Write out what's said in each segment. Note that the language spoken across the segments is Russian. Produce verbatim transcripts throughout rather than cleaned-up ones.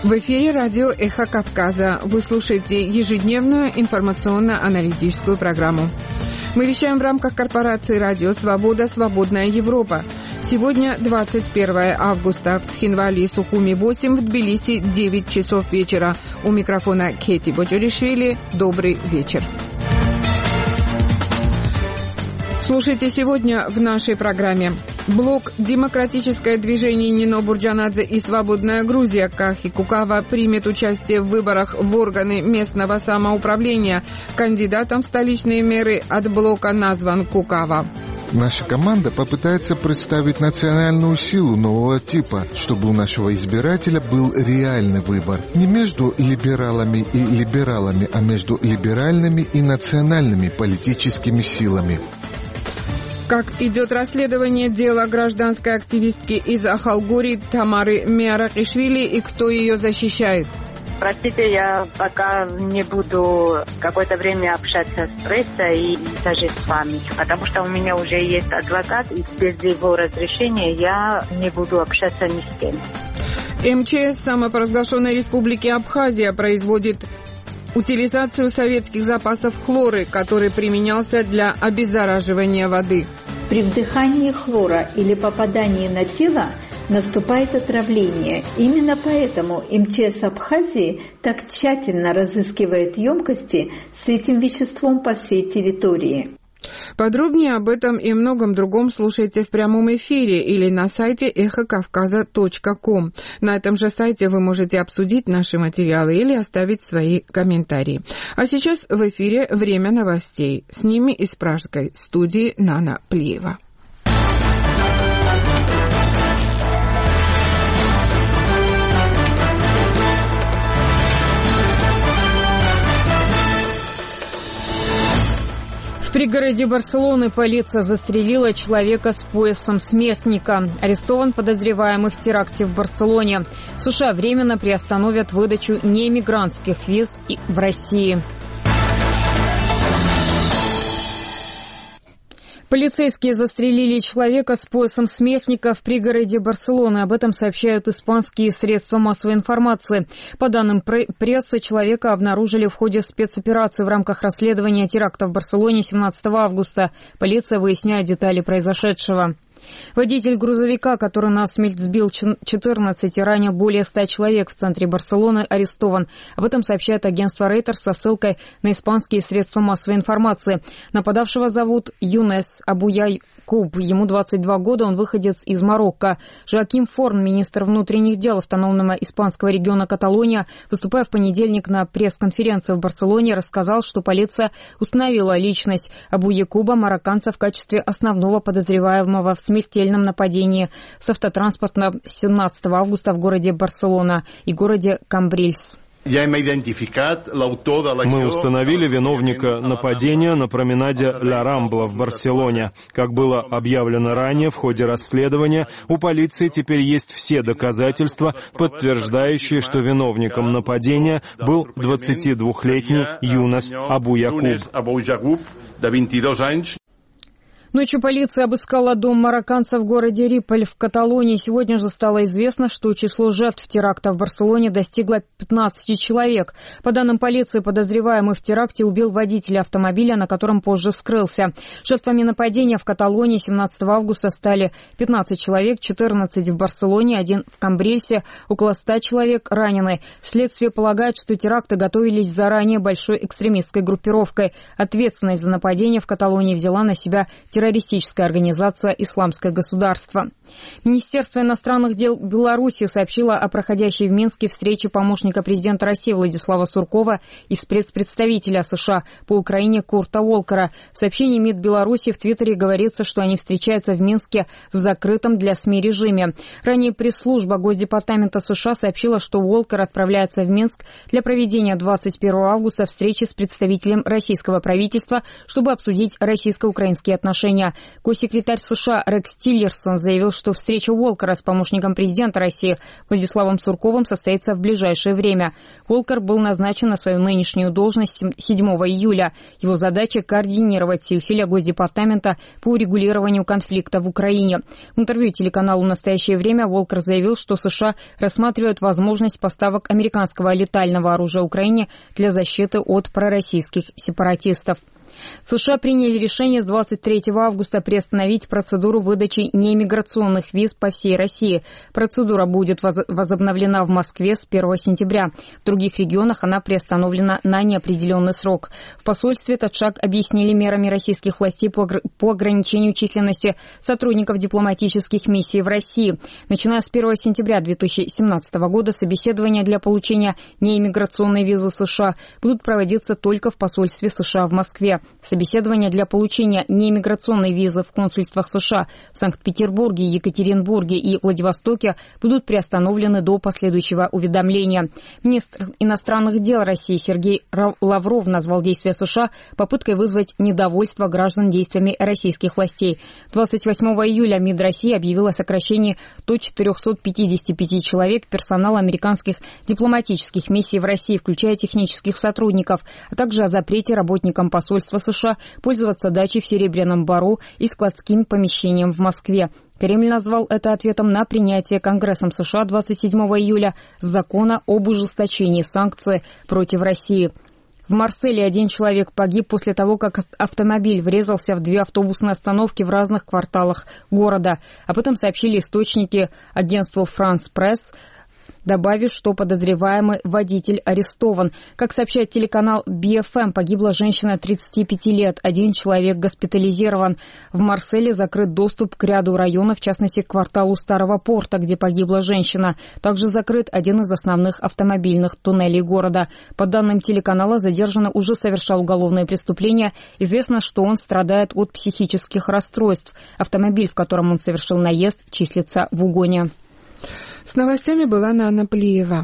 В эфире радио «Эхо Кавказа». Вы слушаете ежедневную информационно-аналитическую программу. Мы вещаем в рамках корпорации «Радио Свобода. Свободная Европа». Сегодня двадцать первое августа. В Тхинвале и Сухуми восемь, в Тбилиси девять часов вечера. У микрофона Кети Боджоришвили. Добрый вечер. Слушайте сегодня в нашей программе. Блок «Демократическое движение Нино Бурджанадзе» и «Свободная Грузия» Кахи Кукава примет участие в выборах в органы местного самоуправления. Кандидатом в столичные мэры от блока назван Кукава. Наша команда попытается представить национальную силу нового типа, чтобы у нашего избирателя был реальный выбор. Не между либералами и либералами, а между либеральными и национальными политическими силами. Как идет расследование дела гражданской активистки из Ахалгури Тамары Миаракишвили и кто ее защищает? Простите, я пока не буду какое-то время общаться с прессой и даже с вами, потому что у меня уже есть адвокат, и без его разрешения я не буду общаться ни с кем. МЧС самопровозглашенной республики Абхазия производит утилизацию советских запасов хлора, который применялся для обеззараживания воды. При вдыхании хлора или попадании на тело наступает отравление. Именно поэтому МЧС Абхазии так тщательно разыскивает емкости с этим веществом по всей территории. Подробнее об этом и многом другом слушайте в прямом эфире или на сайте эхо кавказа точка ком. На этом же сайте вы можете обсудить наши материалы или оставить свои комментарии. А сейчас в эфире время новостей. С ними из пражской студии Нана Плиева. В пригороде Барселоны полиция застрелила человека с поясом смертника. Арестован подозреваемый в теракте в Барселоне. США временно приостановят выдачу неэмигрантских виз в России. Полицейские застрелили человека с поясом смертника в пригороде Барселоны. Об этом сообщают испанские средства массовой информации. По данным прессы, человека обнаружили в ходе спецоперации в рамках расследования теракта в Барселоне семнадцатого августа. Полиция выясняет детали произошедшего. Водитель грузовика, который насмерть сбил четырнадцать и ранил более ста человек в центре Барселоны, арестован. Об этом сообщает агентство Reuters со ссылкой на испанские средства массовой информации. Нападавшего зовут Юнес Абуякуб. Ему двадцать два года, он выходец из Марокко. Жоаким Форн, министр внутренних дел автономного испанского региона Каталония, выступая в понедельник на пресс-конференции в Барселоне, рассказал, что полиция установила личность Абуякуба, марокканца, в качестве основного подозреваемого в смертельном нападении с автотранспорта семнадцатого августа в городе Барселона и городе Камбрильс. Мы установили виновника нападения на променаде Ля Рамбла в Барселоне. Как было объявлено ранее, в ходе расследования у полиции теперь есть все доказательства, подтверждающие, что виновником нападения был двадцатидвухлетний Юнес Абуякуб. Ночью полиция обыскала дом марокканца в городе Риполь в Каталонии. Сегодня же стало известно, что число жертв теракта в Барселоне достигло пятнадцати человек. По данным полиции, подозреваемый в теракте убил водителя автомобиля, на котором позже скрылся. Жертвами нападения в Каталонии семнадцатого августа стали пятнадцать человек, четырнадцать в Барселоне, один в Камбрильсе, около ста человек ранены. Следствие полагает, что теракты готовились заранее большой экстремистской группировкой. Ответственность за нападение в Каталонии взяла на себя террористическая террористическая организация «Исламское государство». Министерство иностранных дел Беларуси сообщило о проходящей в Минске встрече помощника президента России Владислава Суркова и спецпредставителя США по Украине Курта Волкера. В сообщении МИД Беларуси в Твиттере говорится, что они встречаются в Минске в закрытом для СМИ режиме. Ранее пресс-служба Госдепартамента США сообщила, что Волкер отправляется в Минск для проведения двадцать первого августа встречи с представителем российского правительства, чтобы обсудить российско-украинские отношения решения. Госсекретарь США Рекс Тиллерсон заявил, что встреча Уолкера с помощником президента России Владиславом Сурковым состоится в ближайшее время. Уолкер был назначен на свою нынешнюю должность седьмого июля. Его задача – координировать все усилия Госдепартамента по урегулированию конфликта в Украине. В интервью телеканалу «Настоящее время» Уолкер заявил, что США рассматривают возможность поставок американского летального оружия Украине для защиты от пророссийских сепаратистов. США приняли решение с двадцать третьего августа приостановить процедуру выдачи неиммиграционных виз по всей России. Процедура будет возобновлена в Москве с первого сентября. В других регионах она приостановлена на неопределенный срок. В посольстве этот шаг объяснили мерами российских властей по ограничению численности сотрудников дипломатических миссий в России. Начиная с первого сентября две тысячи семнадцатого года собеседования для получения неиммиграционной визы США будут проводиться только в посольстве США в Москве. Собеседования для получения неиммиграционной визы в консульствах США в Санкт-Петербурге, Екатеринбурге и Владивостоке будут приостановлены до последующего уведомления. Министр иностранных дел России Сергей Лавров назвал действия США попыткой вызвать недовольство граждан действиями российских властей. двадцать восьмого июля МИД России объявил о сокращении до четырехсот пятидесяти пяти человек персонала американских дипломатических миссий в России, включая технических сотрудников, а также о запрете работникам посольства США пользоваться дачей в Серебряном Бару и складским помещением в Москве. Кремль назвал это ответом на принятие Конгрессом США двадцать седьмого июля закона об ужесточении санкций против России. В Марселе один человек погиб после того, как автомобиль врезался в две автобусные остановки в разных кварталах города. Об этом сообщили источники агентству «Франс Пресс», добавив, что подозреваемый водитель арестован. Как сообщает телеканал би эф эм, погибла женщина тридцати пяти лет. Один человек госпитализирован. В Марселе закрыт доступ к ряду районов, в частности, к кварталу Старого порта, где погибла женщина. Также закрыт один из основных автомобильных туннелей города. По данным телеканала, задержанный уже совершал уголовные преступления. Известно, что он страдает от психических расстройств. Автомобиль, в котором он совершил наезд, числится в угоне. С новостями была Нана Плиева.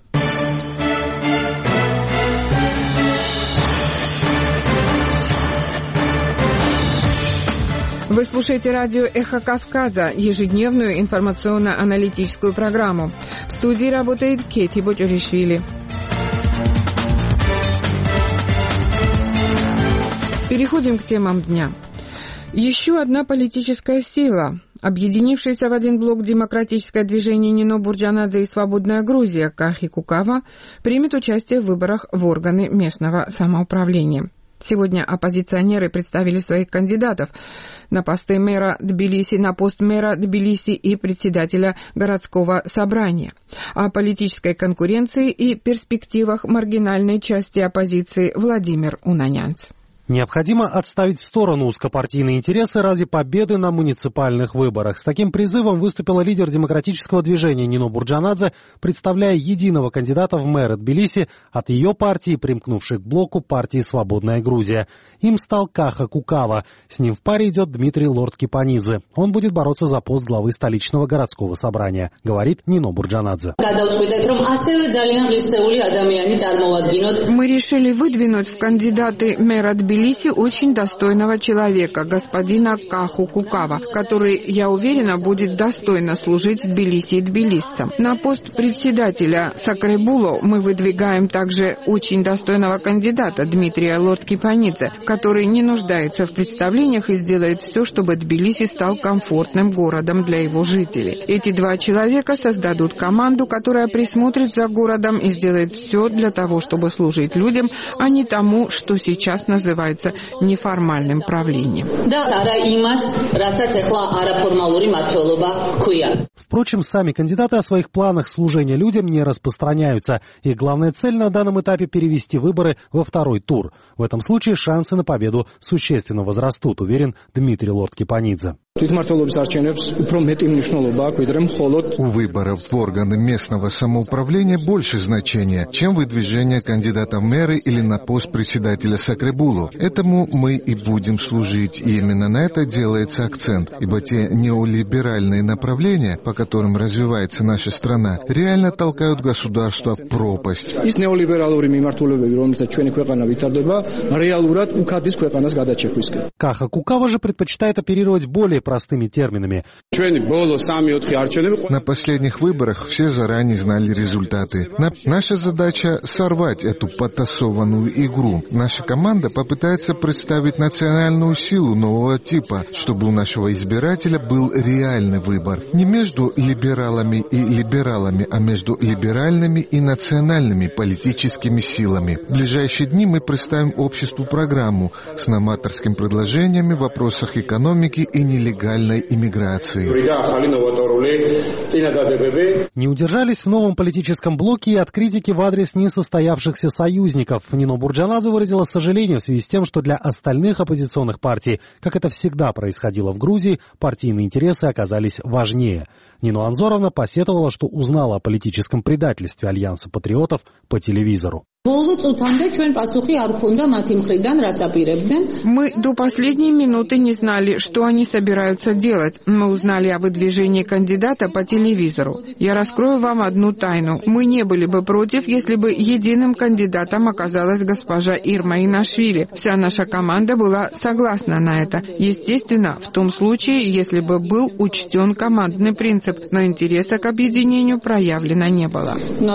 Вы слушаете радио «Эхо Кавказа», ежедневную информационно-аналитическую программу. В студии работает Кейти Боджоришвили. Переходим к темам дня. Еще одна политическая сила, объединившаяся в один блок демократическое движение Нино Бурджанадзе и «Свободная Грузия» Кахи Кукава, примет участие в выборах в органы местного самоуправления. Сегодня оппозиционеры представили своих кандидатов на посты мэра Тбилиси, на пост мэра Тбилиси и председателя городского собрания. О политической конкуренции и перспективах маргинальной части оппозиции Владимир Унанянц. Необходимо отставить в сторону узкопартийные интересы ради победы на муниципальных выборах. С таким призывом выступила лидер демократического движения Нино Бурджанадзе, представляя единого кандидата в мэры Тбилиси от ее партии, примкнувшей к блоку партии «Свободная Грузия». Им стал Каха Кукава. С ним в паре идет Дмитрий Лорд-Кипанидзе. Он будет бороться за пост главы столичного городского собрания, говорит Нино Бурджанадзе. Мы решили выдвинуть в кандидаты мэра Тбилиси очень достойного человека, господина Каху Кукава, который, я уверена, будет достойно служить Тбилиси и тбилисцам. На пост председателя Сакребуло мы выдвигаем также очень достойного кандидата Дмитрия Лорд-Кипанидзе, который не нуждается в представлениях и сделает все, чтобы Тбилиси стал комфортным городом для его жителей. Эти два человека создадут команду, которая присмотрит за городом и сделает все для того, чтобы служить людям, а не тому, что сейчас называется неформальным правлением. Впрочем, сами кандидаты о своих планах служения людям не распространяются. Их главная цель на данном этапе – перевести выборы во второй тур. В этом случае шансы на победу существенно возрастут, уверен Дмитрий Лорд-Кипанидзе. У выборов в органы местного самоуправления больше значения, чем выдвижение кандидата в мэры или на пост председателя Сакребулу. Этому мы и будем служить, и именно на это делается акцент, ибо те неолиберальные направления, по которым развивается наша страна, реально толкают государство в пропасть. Каха Кукава же предпочитает оперировать более простыми терминами. На последних выборах все заранее знали результаты. На... Наша задача — сорвать эту потасованную игру. Наша команда попытается представить национальную силу нового типа, чтобы у нашего избирателя был реальный выбор. Не между либералами и либералами, а между либеральными и национальными политическими силами. В ближайшие дни мы представим обществу программу с новаторскими предложениями в вопросах экономики и нелегальной иммиграции. Не удержались в новом политическом блоке и от критики в адрес несостоявшихся союзников. Нино Бурджанадзе выразила сожаление в связи с тем, что для остальных оппозиционных партий, как это всегда происходило в Грузии, партийные интересы оказались важнее. Нино Анзоровна посетовала, что узнала о политическом предательстве Альянса патриотов по телевизору. Мы до последней минуты не знали, что они собираются делать. Мы узнали о выдвижении кандидата по телевизору. Я раскрою вам одну тайну. Мы не были бы против, если бы единым кандидатом оказалась госпожа Ирма Инашвили. Вся наша команда была согласна на это. Естественно, в том случае, если бы был учтен командный принцип, но интереса к объединению проявлено не было.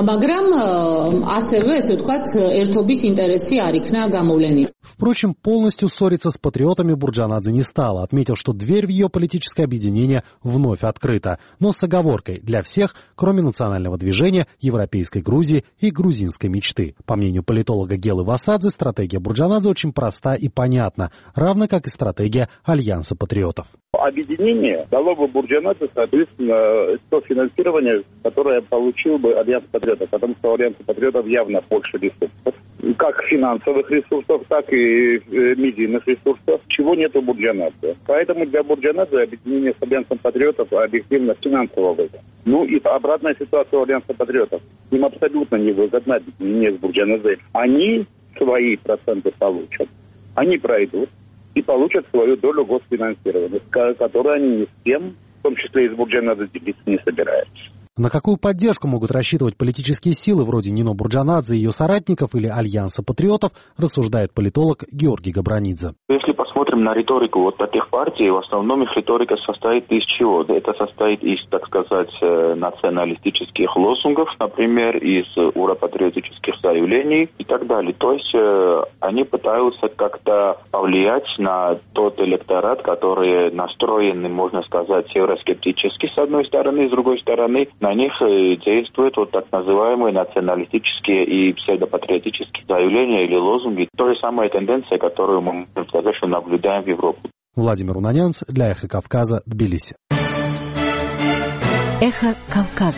Впрочем, полностью ссориться с патриотами Бурджанадзе не стала, отметив, что дверь в ее политическое объединение вновь открыта, но с оговоркой для всех, кроме национального движения, европейской Грузии и грузинской мечты. По мнению политолога Гелы Васадзе, стратегия Бурджанадзе очень проста и понятна, равно как и стратегия Альянса патриотов. Объединение дало бы Бурджанадзе, соответственно, то финансирование, которое получил бы Альянс патриотов, потому что у Альянса патриотов явно больше ресурсов, как финансовых ресурсов, так и медийных ресурсов, чего нет у Бурджанадзе. Поэтому для Бурджанадзе объединение с Альянсом патриотов объективно финансово выгодно. Ну и обратная ситуация у Альянса патриотов. Им абсолютно невыгодно объединение с Бурджанадзе. Они свои проценты получат, они пройдут и получат свою долю госфинансирования, которую они ни с кем, в том числе и с Бурджанадзе, делиться не собираются. На какую поддержку могут рассчитывать политические силы вроде Нино Бурджанадзе и ее соратников или Альянса патриотов, рассуждает политолог Георгий Габранидзе. Если посмотрим на риторику вот таких партий, в основном их риторика состоит из чего? Это состоит из, так сказать, националистических лозунгов, например, из уропатриотических заявлений и так далее. То есть они пытаются как-то повлиять на тот электорат, который настроен, можно сказать, евроскептически с одной стороны, с другой стороны, на них действуют вот так называемые националистические и псевдопатриотические заявления или лозунги. То же самая тенденция, которую мы, можем сказать, что наблюдаем в Европе. Владимир Унанянц для «Эхо Кавказа», Тбилиси. «Эхо Кавказа».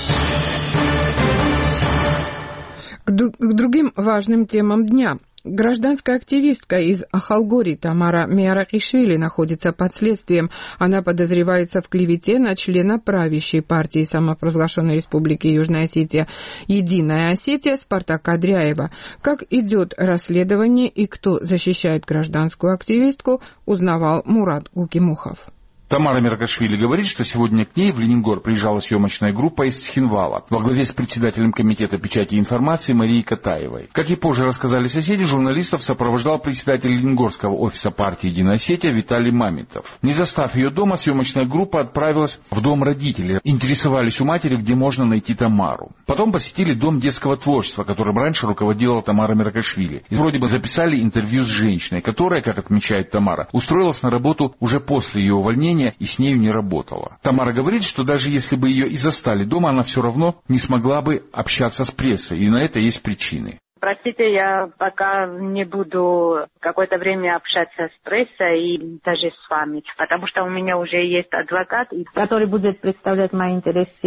К, ду- к другим важным темам дня. Гражданская активистка из Ахалгори Тамара Миарахишвили находится под следствием. Она подозревается в клевете на члена правящей партии самопровозглашенной Республики Южная Осетия «Единая Осетия» Спартака Дряева. Как идет расследование и кто защищает гражданскую активистку, узнавал Мурат Гукимухов. Тамара Миарахишвили говорит, что сегодня к ней в Ленингор приезжала съемочная группа из Цхинвала во главе с председателем комитета печати и информации Марией Катаевой. Как и позже рассказали соседи, журналистов сопровождал председатель Ленингорского офиса партии «Единая Осетия» Виталий Мамонтов. Не застав ее дома, съемочная группа отправилась в дом родителей. Интересовались у матери, где можно найти Тамару. Потом посетили дом детского творчества, которым раньше руководила Тамара Миарахишвили. И вроде бы записали интервью с женщиной, которая, как отмечает Тамара, устроилась на работу уже после ее увольнения и с нею не работала. Тамара говорит, что даже если бы ее и застали дома, она все равно не смогла бы общаться с прессой, и на это есть причины. Простите, я пока не буду какое-то время общаться с прессой и даже с вами, потому что у меня уже есть адвокат, который будет представлять мои интересы в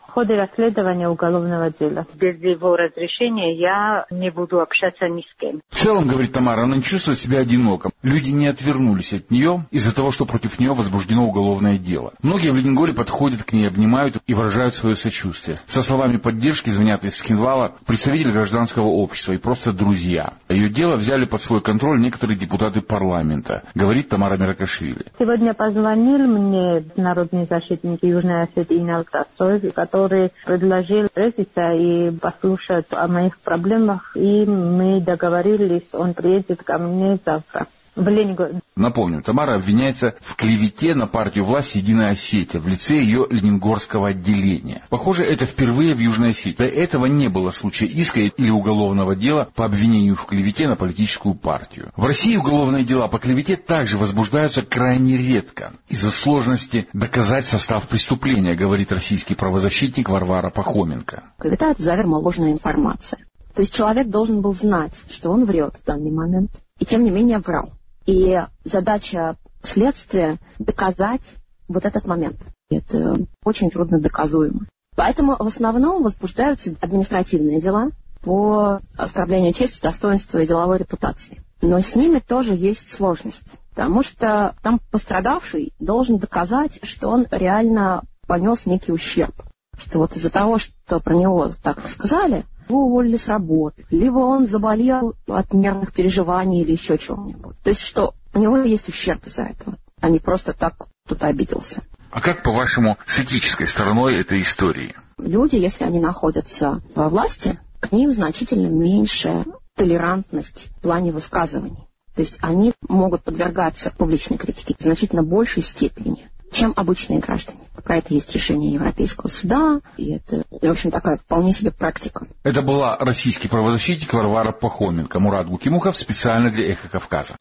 В ходе расследования уголовного дела. Без его разрешения я не буду общаться ни с кем. В целом, говорит Тамара, она не чувствует себя одиноком. Люди не отвернулись от нее из-за того, что против нее возбуждено уголовное дело. Многие в Ленингоре подходят к ней, обнимают и выражают свое сочувствие. Со словами поддержки звонят из Цхинвала представители гражданского общества и просто друзья. Ее дело взяли под свой контроль некоторые депутаты парламента, говорит Тамара Меракашвили. Сегодня позвонил мне народный защитник Южной Осетии Инал Тасой, который предложил встретиться и послушать о моих проблемах, и мы договорились, он приедет ко мне завтра в Ленинград. Напомню, Тамара обвиняется в клевете на партию власти «Единая Осетия» в лице ее ленингорского отделения. Похоже, это впервые в Южной Осетии. До этого не было случая иска или уголовного дела по обвинению в клевете на политическую партию. В России уголовные дела по клевете также возбуждаются крайне редко из-за сложности доказать состав преступления, говорит российский правозащитник Варвара Пахоменко. Клевета – это заведомо ложная информация. То есть человек должен был знать, что он врет в данный момент, и тем не менее врал. И задача следствия – доказать вот этот момент. Это очень трудно доказуемо. Поэтому в основном возбуждаются административные дела по оскорблению чести, достоинства и деловой репутации. Но с ними тоже есть сложность, потому что там пострадавший должен доказать, что он реально понес некий ущерб. Что вот из-за того, что про него так сказали, его уволили с работы, либо он заболел от нервных переживаний или еще чего-нибудь. То есть, что у него есть ущерб из-за этого, а не просто так кто-то обиделся. А как, по-вашему, с этической стороной этой истории? Люди, если они находятся во власти, к ним значительно меньше толерантность в плане высказываний. То есть они могут подвергаться публичной критике в значительно большей степени, чем обычные граждане. Про это есть решение Европейского суда, и это, в общем, такая вполне себе практика. Это была российский правозащитник Варвара Пахоменко. Мурат Гукимухов специально для «Эхо Кавказа».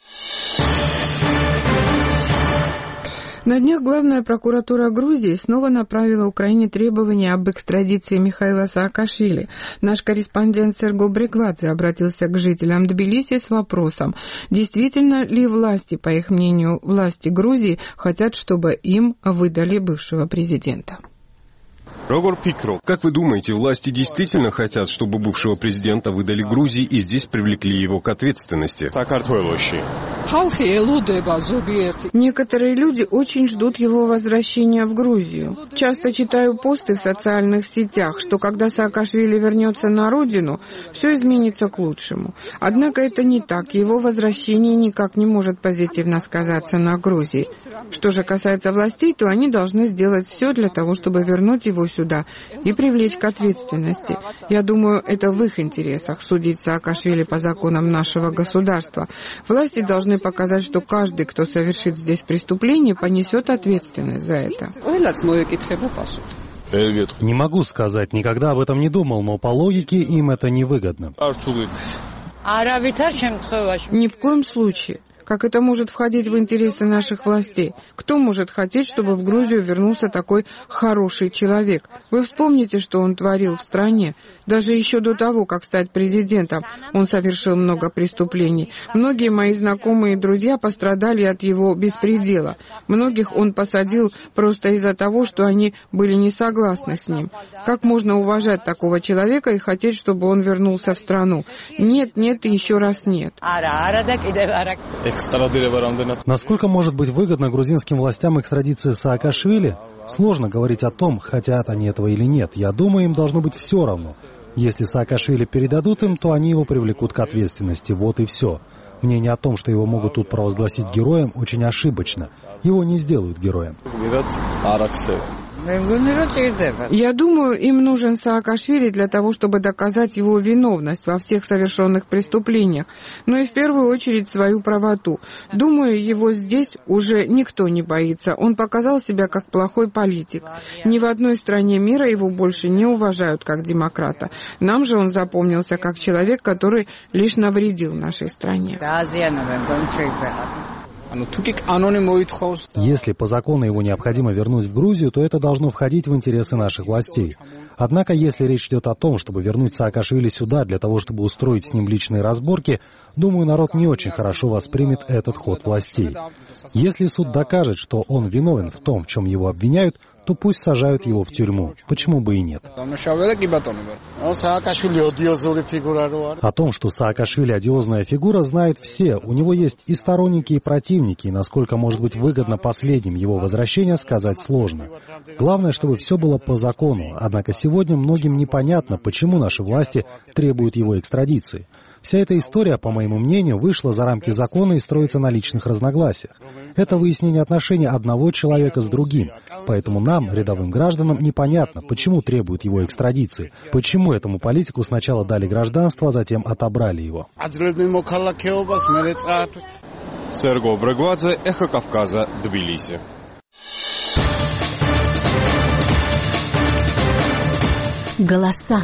На днях главная прокуратура Грузии снова направила Украине требования об экстрадиции Михаила Саакашвили. Наш корреспондент Серго Бриквадзе обратился к жителям Тбилиси с вопросом, действительно ли власти, по их мнению, власти Грузии, хотят, чтобы им выдали бывшего президента. Как вы думаете, власти действительно хотят, чтобы бывшего президента выдали Грузии и здесь привлекли его к ответственности? Некоторые люди очень ждут его возвращения в Грузию. Часто читаю посты в социальных сетях, что когда Саакашвили вернется на родину, все изменится к лучшему. Однако это не так. Его возвращение никак не может позитивно сказаться на Грузии. Что же касается властей, то они должны сделать все для того, чтобы вернуть его сюда и привлечь к ответственности. Я думаю, это в их интересах судить Саакашвили по законам нашего государства. Власти должны показать, что каждый, кто совершит здесь преступление, понесет ответственность за это. Не могу сказать, никогда об этом не думал, но по логике им это невыгодно. Ни в коем случае. Как это может входить в интересы наших властей? Кто может хотеть, чтобы в Грузию вернулся такой хороший человек? Вы вспомните, что он творил в стране. Даже еще до того, как стать президентом, он совершил много преступлений. Многие мои знакомые и друзья пострадали от его беспредела. Многих он посадил просто из-за того, что они были не согласны с ним. Как можно уважать такого человека и хотеть, чтобы он вернулся в страну? Нет, нет и еще раз нет. Насколько может быть выгодно грузинским властям экстрадиция Саакашвили? Сложно говорить о том, хотят они этого или нет. Я думаю, им должно быть все равно. Если Саакашвили передадут им, то они его привлекут к ответственности. Вот и все. Мнение о том, что его могут тут провозгласить героем, очень ошибочно. Его не сделают героем. Я думаю, им нужен Саакашвили для того, чтобы доказать его виновность во всех совершенных преступлениях, но и в первую очередь свою правоту. Думаю, его здесь уже никто не боится. Он показал себя как плохой политик. Ни в одной стране мира его больше не уважают как демократа. Нам же он запомнился как человек, который лишь навредил нашей стране. Если по закону его необходимо вернуть в Грузию, то это должно входить в интересы наших властей. Однако, если речь идет о том, чтобы вернуть Саакашвили сюда для того, чтобы устроить с ним личные разборки, думаю, народ не очень хорошо воспримет этот ход властей. Если суд докажет, что он виновен в том, в чем его обвиняют, то пусть сажают его в тюрьму. Почему бы и нет? О том, что Саакашвили одиозная фигура, знают все. У него есть и сторонники, и противники, и насколько может быть выгодно последним его возвращение, сказать сложно. Главное, чтобы все было по закону. Однако сегодня многим непонятно, почему наши власти требуют его экстрадиции. Вся эта история, по моему мнению, вышла за рамки закона и строится на личных разногласиях. Это выяснение отношений одного человека с другим. Поэтому нам, рядовым гражданам, непонятно, почему требуют его экстрадиции. Почему этому политику сначала дали гражданство, а затем отобрали его. Серго Брагвадзе, Эхо Кавказа, Тбилиси. Голоса.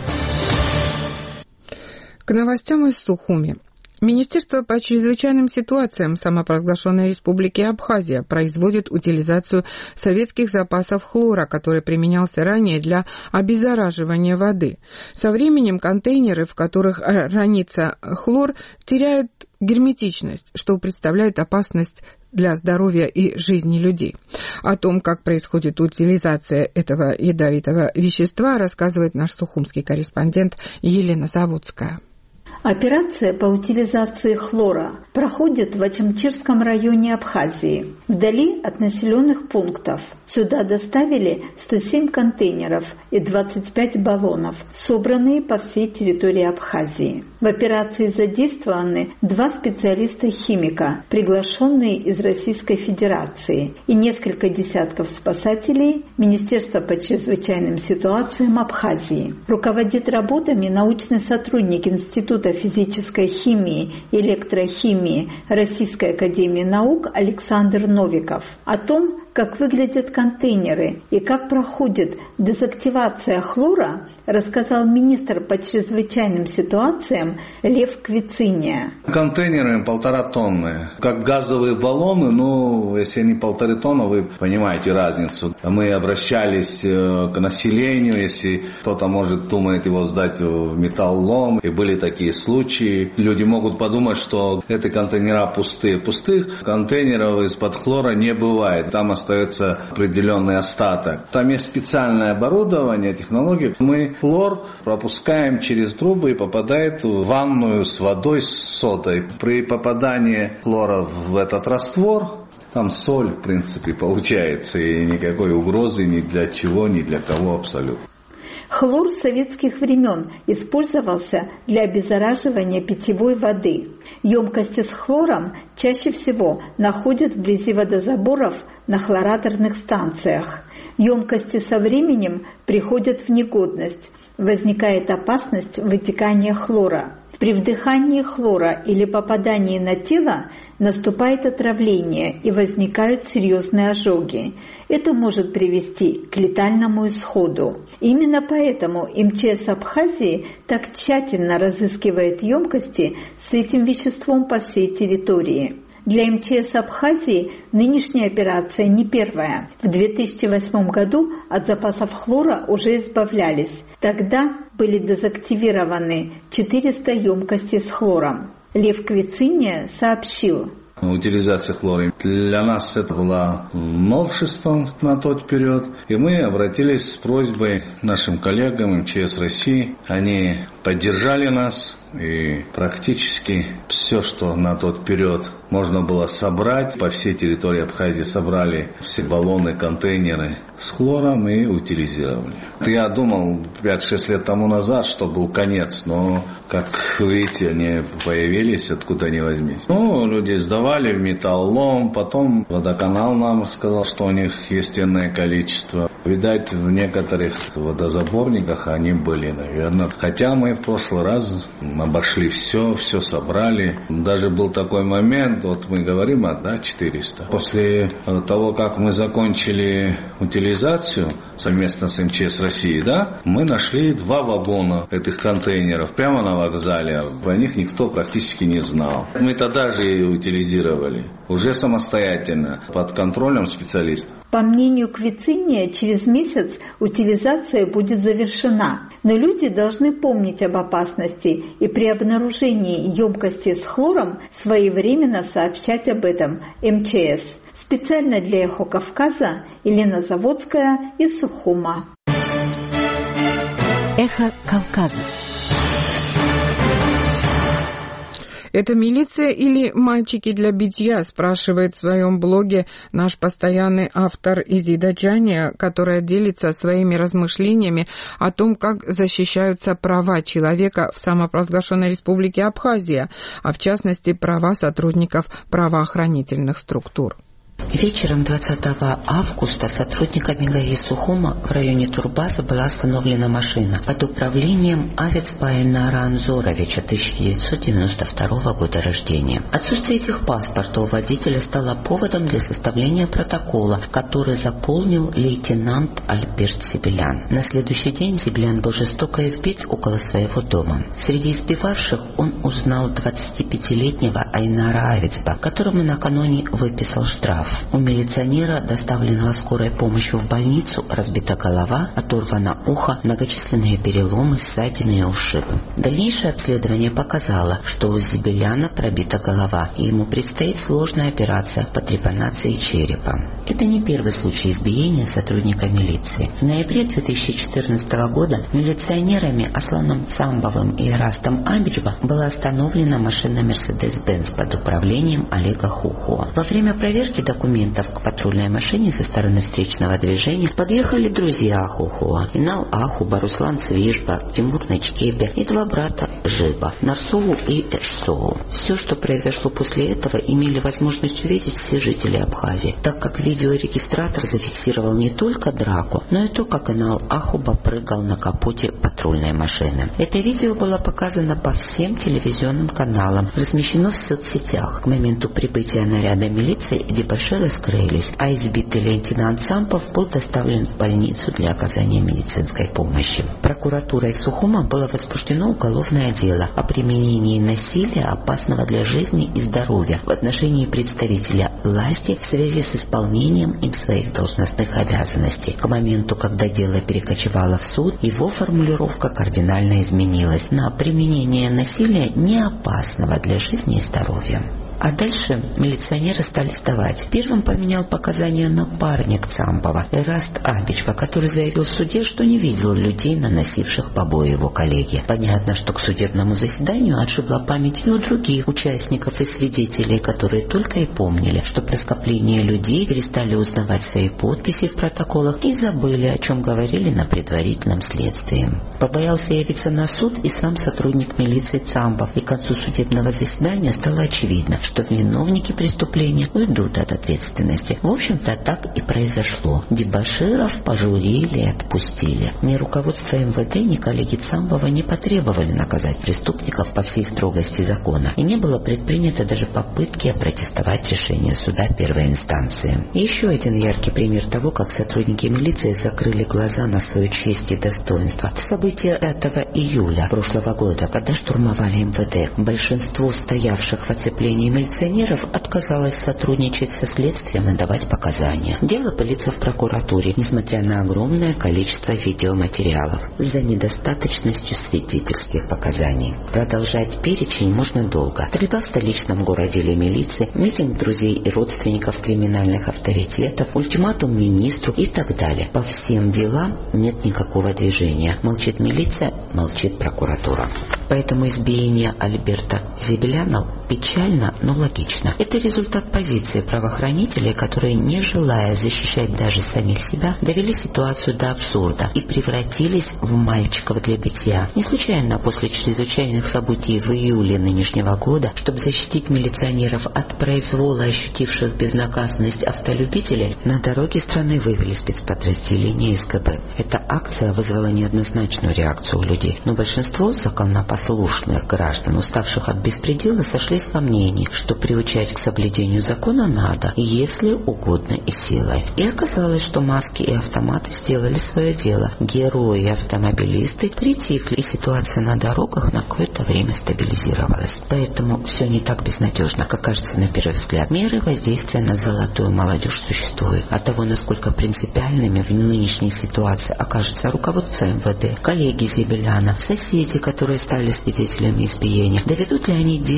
К новостям из Сухуми. Министерство по чрезвычайным ситуациям самопровозглашенной Республики Абхазия производит утилизацию советских запасов хлора, который применялся ранее для обеззараживания воды. Со временем контейнеры, в которых хранится хлор, теряют герметичность, что представляет опасность для здоровья и жизни людей. О том, как происходит утилизация этого ядовитого вещества, рассказывает наш сухумский корреспондент Елена Заводская. Операция по утилизации хлора проходит в Ачамчирском районе Абхазии, вдали от населенных пунктов. Сюда доставили сто семь контейнеров и двадцать пять баллонов, собранные по всей территории Абхазии. В операции задействованы два специалиста-химика, приглашенные из Российской Федерации, и несколько десятков спасателей Министерства по чрезвычайным ситуациям Абхазии. Руководит работами научный сотрудник Института физической химии и электрохимии Российской академии наук Александр Новиков. О том, как выглядят контейнеры и как проходит дезактивация хлора, рассказал министр по чрезвычайным ситуациям Лев Квициния. Контейнеры полтора тонны, как газовые баллоны, ну, если они полторы тонны, вы понимаете разницу. Мы обращались к населению, если кто-то, может, думает его сдать в металлолом, и были такие случаи. Люди могут подумать, что эти контейнера пустые. Пустых контейнеров из-под хлора не бывает. Там остается определенный остаток. Там есть специальное оборудование, технологии. Мы хлор пропускаем через трубы и попадает в ванную с водой, с содой. При попадании хлора в этот раствор, там соль, в принципе, получается. И никакой угрозы ни для чего, ни для кого абсолютно. Хлор с советских времен использовался для обеззараживания питьевой воды. Емкости с хлором чаще всего находят вблизи водозаборов на хлораторных станциях. Емкости со временем приходят в негодность. Возникает опасность вытекания хлора. При вдыхании хлора или попадании на тело наступает отравление и возникают серьезные ожоги. Это может привести к летальному исходу. Именно поэтому эм че эс Абхазии так тщательно разыскивает емкости с этим веществом по всей территории. Для эм че эс Абхазии нынешняя операция не первая. В две тысячи восьмом году от запасов хлора уже избавлялись. Тогда были дезактивированы четыреста емкостей с хлором. Лев Квициния сообщил. Утилизация хлора для нас это было новшеством на тот период. И мы обратились с просьбой к нашим коллегам эм че эс России. Они поддержали нас. И практически все, что на тот период можно было собрать, по всей территории Абхазии собрали все баллоны, контейнеры с хлором и утилизировали. Я думал пять-шесть лет тому назад, что был конец, но, как видите, они появились откуда ни возьмись. Ну, люди сдавали в металлолом, потом водоканал нам сказал, что у них есть энное количество. Видать, в некоторых водозаборниках они были, наверное. Хотя мы в прошлый раз обошли все, все собрали. Даже был такой момент, вот мы говорим, а, да, четыреста. После того, как мы закончили утилизацию совместно с эм че эс России, да, мы нашли два вагона этих контейнеров прямо на вокзале. Про них никто практически не знал. Мы тогда же и утилизировали, уже самостоятельно, под контролем специалистов. По мнению Квициния, через месяц утилизация будет завершена. Но люди должны помнить об опасности и при обнаружении емкости с хлором своевременно сообщать об этом эм че эс. Специально для «Эхо Кавказа» Елена Заводская из Сухума. «Эхо Кавказа». Это милиция или мальчики для битья, спрашивает в своем блоге наш постоянный автор Изида Джания, которая делится своими размышлениями о том, как защищаются права человека в самопровозглашенной республике Абхазия, а в частности права сотрудников правоохранительных структур. Вечером двадцатого августа сотрудниками ГАИ Сухума в районе Турбаза была остановлена машина под управлением Авецбая Анзоровича, тысяча девятьсот девяносто второго года рождения. Отсутствие этих паспорта у водителя стало поводом для составления протокола, который заполнил лейтенант Альберт Зибелян. На следующий день Зибелян был жестоко избит около своего дома. Среди избивавших он узнал двадцатипятилетнего Айнара Авецба, которому накануне выписал штраф. У милиционера, доставленного скорой помощью в больницу, разбита голова, оторвано ухо, многочисленные переломы, ссадины и ушибы. Дальнейшее обследование показало, что у Зибеляна пробита голова, и ему предстоит сложная операция по трепанации черепа. Это не первый случай избиения сотрудника милиции. В ноябре две тысячи четырнадцатого года милиционерами Асланом Цамбовым и Растом Абиджба была остановлена машина Мерседес-Бенц под управлением Олега Хухуа. Во время проверки документов к патрульной машине со стороны встречного движения подъехали друзья Хухуа: Инал Ахуба, Руслан Свижба, Тимур Начкебе и два брата Жиба, Нарсоу и Эшсоу. Все, что произошло после этого, имели возможность увидеть все жители Абхазии, так как видеорегистратор зафиксировал не только драку, но и то, как Инал Ахуба прыгал на капоте патрульной машины. Это видео было показано по всем телевизионным каналам, размещено в соцсетях. К моменту прибытия наряда милиции дебоширы скрылись, а избитый лейтенант Цампов был доставлен в больницу для оказания медицинской помощи. Прокуратурой Сухума было возбуждено уголовное дело о применении насилия, опасного для жизни и здоровья, в отношении представителя власти в связи с исполнением им своих должностных обязанностей. К моменту, когда дело перекочевало в суд, его формулировка кардинально изменилась на применение насилия, не опасного для жизни и здоровья. А дальше милиционеры стали сдавать. Первым поменял показания напарник Цампова, Эраст Абичба, который заявил в суде, что не видел людей, наносивших побои его коллеге. Понятно, что к судебному заседанию отшибла память и у других участников и свидетелей, которые только и помнили, что про скопление людей перестали узнавать свои подписи в протоколах и забыли, о чем говорили на предварительном следствии. Побоялся явиться на суд и сам сотрудник милиции Цампов, и к концу судебного заседания стало очевидно, что виновники преступления уйдут от ответственности. В общем-то, так и произошло. Дебоширов пожурили и отпустили. Ни руководство эм вэ дэ, ни коллеги Цампова не потребовали наказать преступников по всей строгости закона, и не было предпринято даже попытки опротестовать решение суда первой инстанции. И еще один яркий пример того, как сотрудники милиции закрыли глаза на свою честь и достоинство. События пятого июля прошлого года, когда штурмовали эм вэ дэ. Большинство стоявших в оцеплении милиционеров отказалось сотрудничать со следствием и давать показания. Дело пылится в прокуратуре, несмотря на огромное количество видеоматериалов, за недостаточностью свидетельских показаний. Продолжать перечень можно долго. Стрельба в столичном городе или милиции, митинг друзей и родственников криминальных авторитетов, ультиматум министру и так далее. По всем делам нет никакого движения. Молчит милиция, молчит прокуратура. Поэтому избиение Альберта Зибеляна печально, но логично. Это результат позиции правоохранителей, которые, не желая защищать даже самих себя, довели ситуацию до абсурда и превратились в мальчиков для битья. Не случайно после чрезвычайных событий в июле нынешнего года, чтобы защитить милиционеров от произвола ощутивших безнаказанность автолюбителей, на дороге страны вывели спецподразделения эс гэ бэ. Эта акция вызвала неоднозначную реакцию у людей, но большинство законопослушных граждан, уставших от беспредела, сошлись во мнении, что приучать к соблюдению закона надо, если угодно и силой. И оказалось, что маски и автоматы сделали свое дело. Герои и автомобилисты притихли, и ситуация на дорогах на какое-то время стабилизировалась. Поэтому все не так безнадежно, как кажется на первый взгляд. Меры воздействия на золотую молодежь существуют. От того, насколько принципиальными в нынешней ситуации окажется руководство эм вэ дэ, коллеги Зибеляна, соседи, которые стали свидетелями избиения, доведут ли они дело до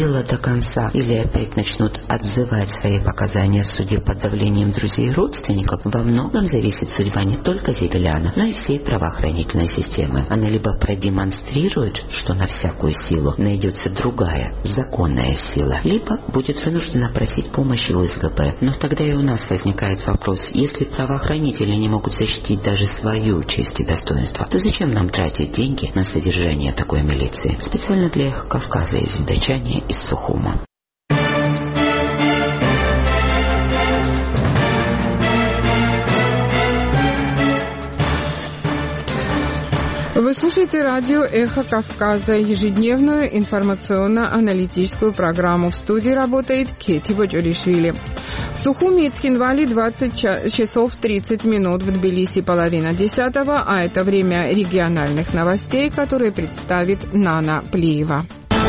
конца или опять начнут отзывать свои показания в суде под давлением друзей и родственников, во многом зависит судьба не только Зебеляна, но и всей правоохранительной системы. Она либо продемонстрирует, что на всякую силу найдется другая, законная сила, либо будет вынуждена просить помощи у СГБ. Но тогда и у нас возникает вопрос, если правоохранители не могут защитить даже свою честь и достоинство, то зачем нам тратить деньги на содержание такой милиции? Специально для Эхо Кавказа из Дачани, из Сухума. Вы слушаете радио «Эхо Кавказа», ежедневную информационно-аналитическую программу. В студии работает Кети Боджоришвили. В Сухуми и Цхинвале двадцать часов тридцать минут, в Тбилиси половина десятого, а это время региональных новостей, которые представит Нана Плиева.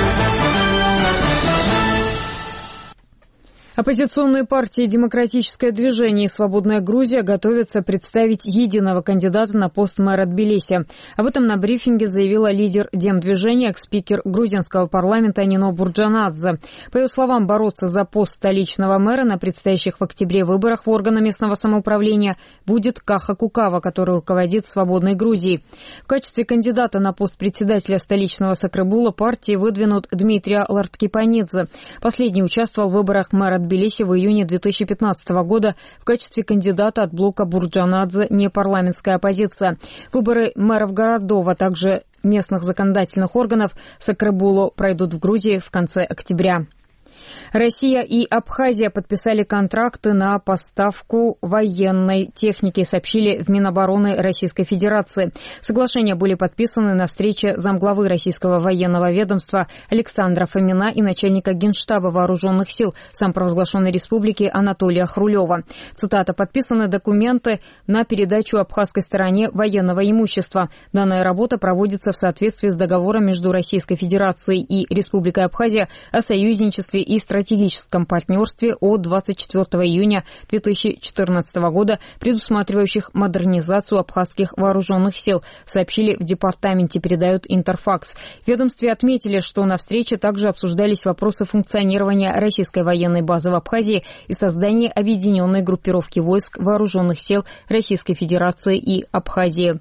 Оппозиционные партии «Демократическое движение» и «Свободная Грузия» готовятся представить единого кандидата на пост мэра Тбилиси. Об этом на брифинге заявила лидер Демдвижения, экс-спикер грузинского парламента Нино Бурджанадзе. По ее словам, бороться за пост столичного мэра на предстоящих в октябре выборах в органы местного самоуправления будет Каха Кукава, который руководит «Свободной Грузией». В качестве кандидата на пост председателя столичного Сакребула партии выдвинут Дмитрия Ларткипанидзе. Последний участвовал в выборах мэра Тбилиси в июне две тысячи пятнадцатого года в качестве кандидата от блока Бурджанадзе «Непарламентская оппозиция». Выборы мэров городов, а также местных законодательных органов Сакребулу пройдут в Грузии в конце октября. Россия и Абхазия подписали контракты на поставку военной техники, сообщили в Минобороны Российской Федерации. Соглашения были подписаны на встрече замглавы Российского военного ведомства Александра Фомина и начальника Генштаба Вооруженных сил самопровозглашенной республики Анатолия Хрулева. Цитата: «Подписаны документы на передачу абхазской стороне военного имущества. Данная работа проводится в соответствии с договором между Российской Федерацией и Республикой Абхазия о союзничестве и стратегии стратегическом партнерстве от двадцать четвёртого июня две тысячи четырнадцатого года, предусматривающих модернизацию абхазских вооруженных сил», сообщили в департаменте, передают Интерфакс. В ведомстве отметили, что на встрече также обсуждались вопросы функционирования российской военной базы в Абхазии и создания объединенной группировки войск вооруженных сил Российской Федерации и Абхазии.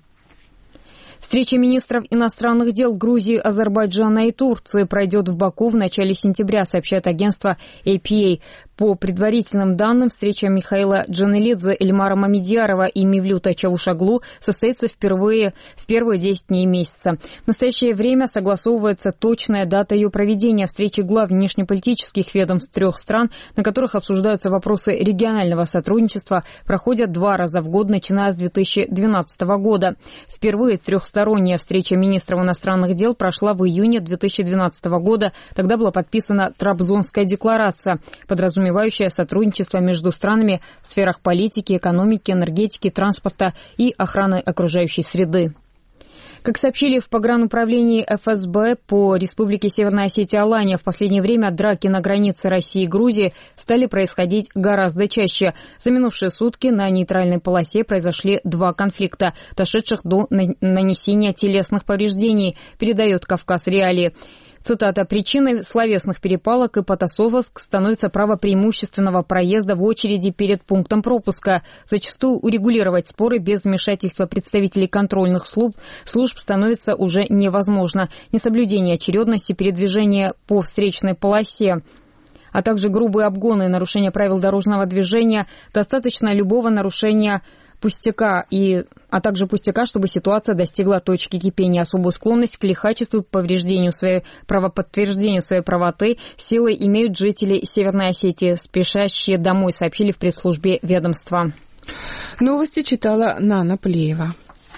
Встреча министров иностранных дел Грузии, Азербайджана и Турции пройдет в Баку в начале сентября, сообщает агентство эй пи эй. По предварительным данным, встреча Михаила Джанелидзе, Эльмара Мамедьярова и Мевлюта Чавушаглу состоится впервые в первые десять дней месяца. В настоящее время согласовывается точная дата ее проведения. Встречи глав внешнеполитических ведомств трех стран, на которых обсуждаются вопросы регионального сотрудничества, проходят два раза в год, начиная с две тысячи двенадцатого года. Впервые трехсторонняя встреча министров иностранных дел прошла в июне две тысячи двенадцатого года. Тогда была подписана Трабзонская декларация, подразумевающая сотрудничество между странами в сферах политики, экономики, энергетики, транспорта и охраны окружающей среды. Как сообщили в погрануправлении эф эс бэ по Республике Северная Осетия-Алания, в последнее время драки на границе России и Грузии стали происходить гораздо чаще. За минувшие сутки на нейтральной полосе произошли два конфликта, дошедших до нанесения телесных повреждений, передает Кавказ Реалии. Цитата: «Причиной словесных перепалок и потасовок становится право преимущественного проезда в очереди перед пунктом пропуска. Зачастую урегулировать споры без вмешательства представителей контрольных служб, служб становится уже невозможно. Несоблюдение очередности передвижения по встречной полосе, а также грубые обгоны и нарушение правил дорожного движения, достаточно любого нарушения пустяка, и, а также пустяка, чтобы ситуация достигла точки кипения. Особую склонность к лихачеству, повреждению своей правоподтверждению своей правоты силой имеют жители Северной Осетии, спешащие домой, сообщили в пресс-службе ведомства». Новости читала Нана Плиева.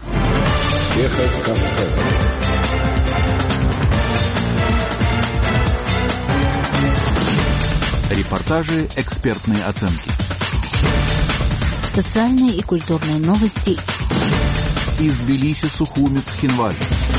Эхо Кавказа. Репортажи, экспертные оценки. Социальные и культурные новости из Тбилиси, Сухуми, Цхинвали.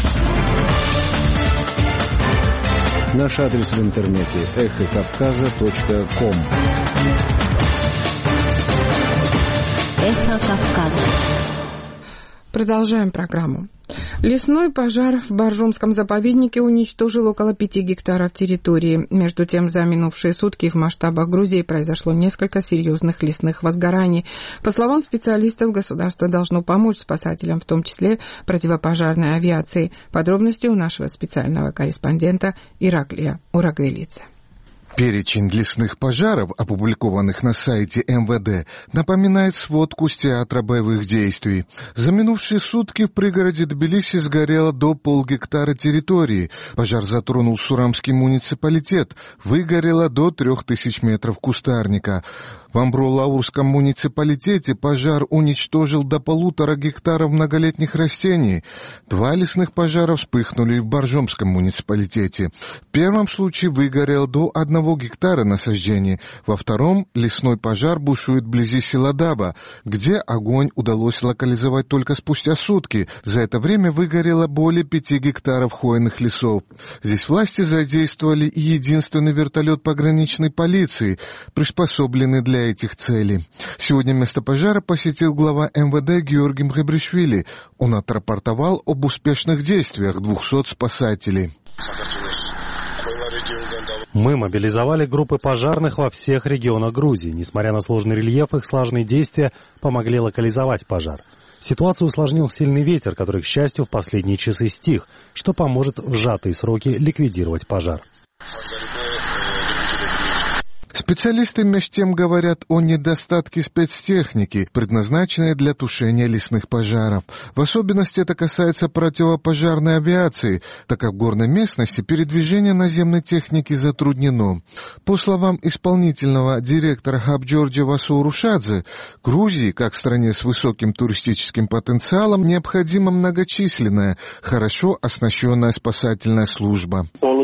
Наш адрес в интернете эхо кавказа точка ком. Эхо Кавказа. Продолжаем программу. Лесной пожар в Боржомском заповеднике уничтожил около пяти гектаров территории. Между тем, за минувшие сутки в масштабах Грузии произошло несколько серьезных лесных возгораний. По словам специалистов, государство должно помочь спасателям, в том числе противопожарной авиации. Подробности у нашего специального корреспондента Ираклия Урагвелидзе. Перечень лесных пожаров, опубликованных на сайте эм вэ дэ, напоминает сводку с театра боевых действий. За минувшие сутки в пригороде Тбилиси сгорело до полгектара территории. Пожар затронул Сурамский муниципалитет. Выгорело до трех тысяч метров кустарника. В Амбро-Лаурском муниципалитете пожар уничтожил до полутора гектаров многолетних растений. Два лесных пожара вспыхнули в Боржомском муниципалитете. В первом случае выгорело до одного гектара насаждений. Во втором лесной пожар бушует вблизи села Даба, где огонь удалось локализовать только спустя сутки. За это время выгорело более пяти гектаров хвойных лесов. Здесь власти задействовали и единственный вертолет пограничной полиции, приспособленный для этих целей. Сегодня место пожара посетил глава эм вэ дэ Георгий Мхебришвили. Он отрапортовал об успешных действиях двухсот спасателей. Мы мобилизовали группы пожарных во всех регионах Грузии. Несмотря на сложный рельеф, их слаженные действия помогли локализовать пожар. Ситуацию усложнил сильный ветер, который, к счастью, в последние часы стих, что поможет в сжатые сроки ликвидировать пожар. Специалисты меж тем говорят о недостатке спецтехники, предназначенной для тушения лесных пожаров. В особенности это касается противопожарной авиации, так как в горной местности передвижение наземной техники затруднено. По словам исполнительного директора Хабджорджа Васоурушадзе, Грузии, как стране с высоким туристическим потенциалом, необходима многочисленная, хорошо оснащенная спасательная служба.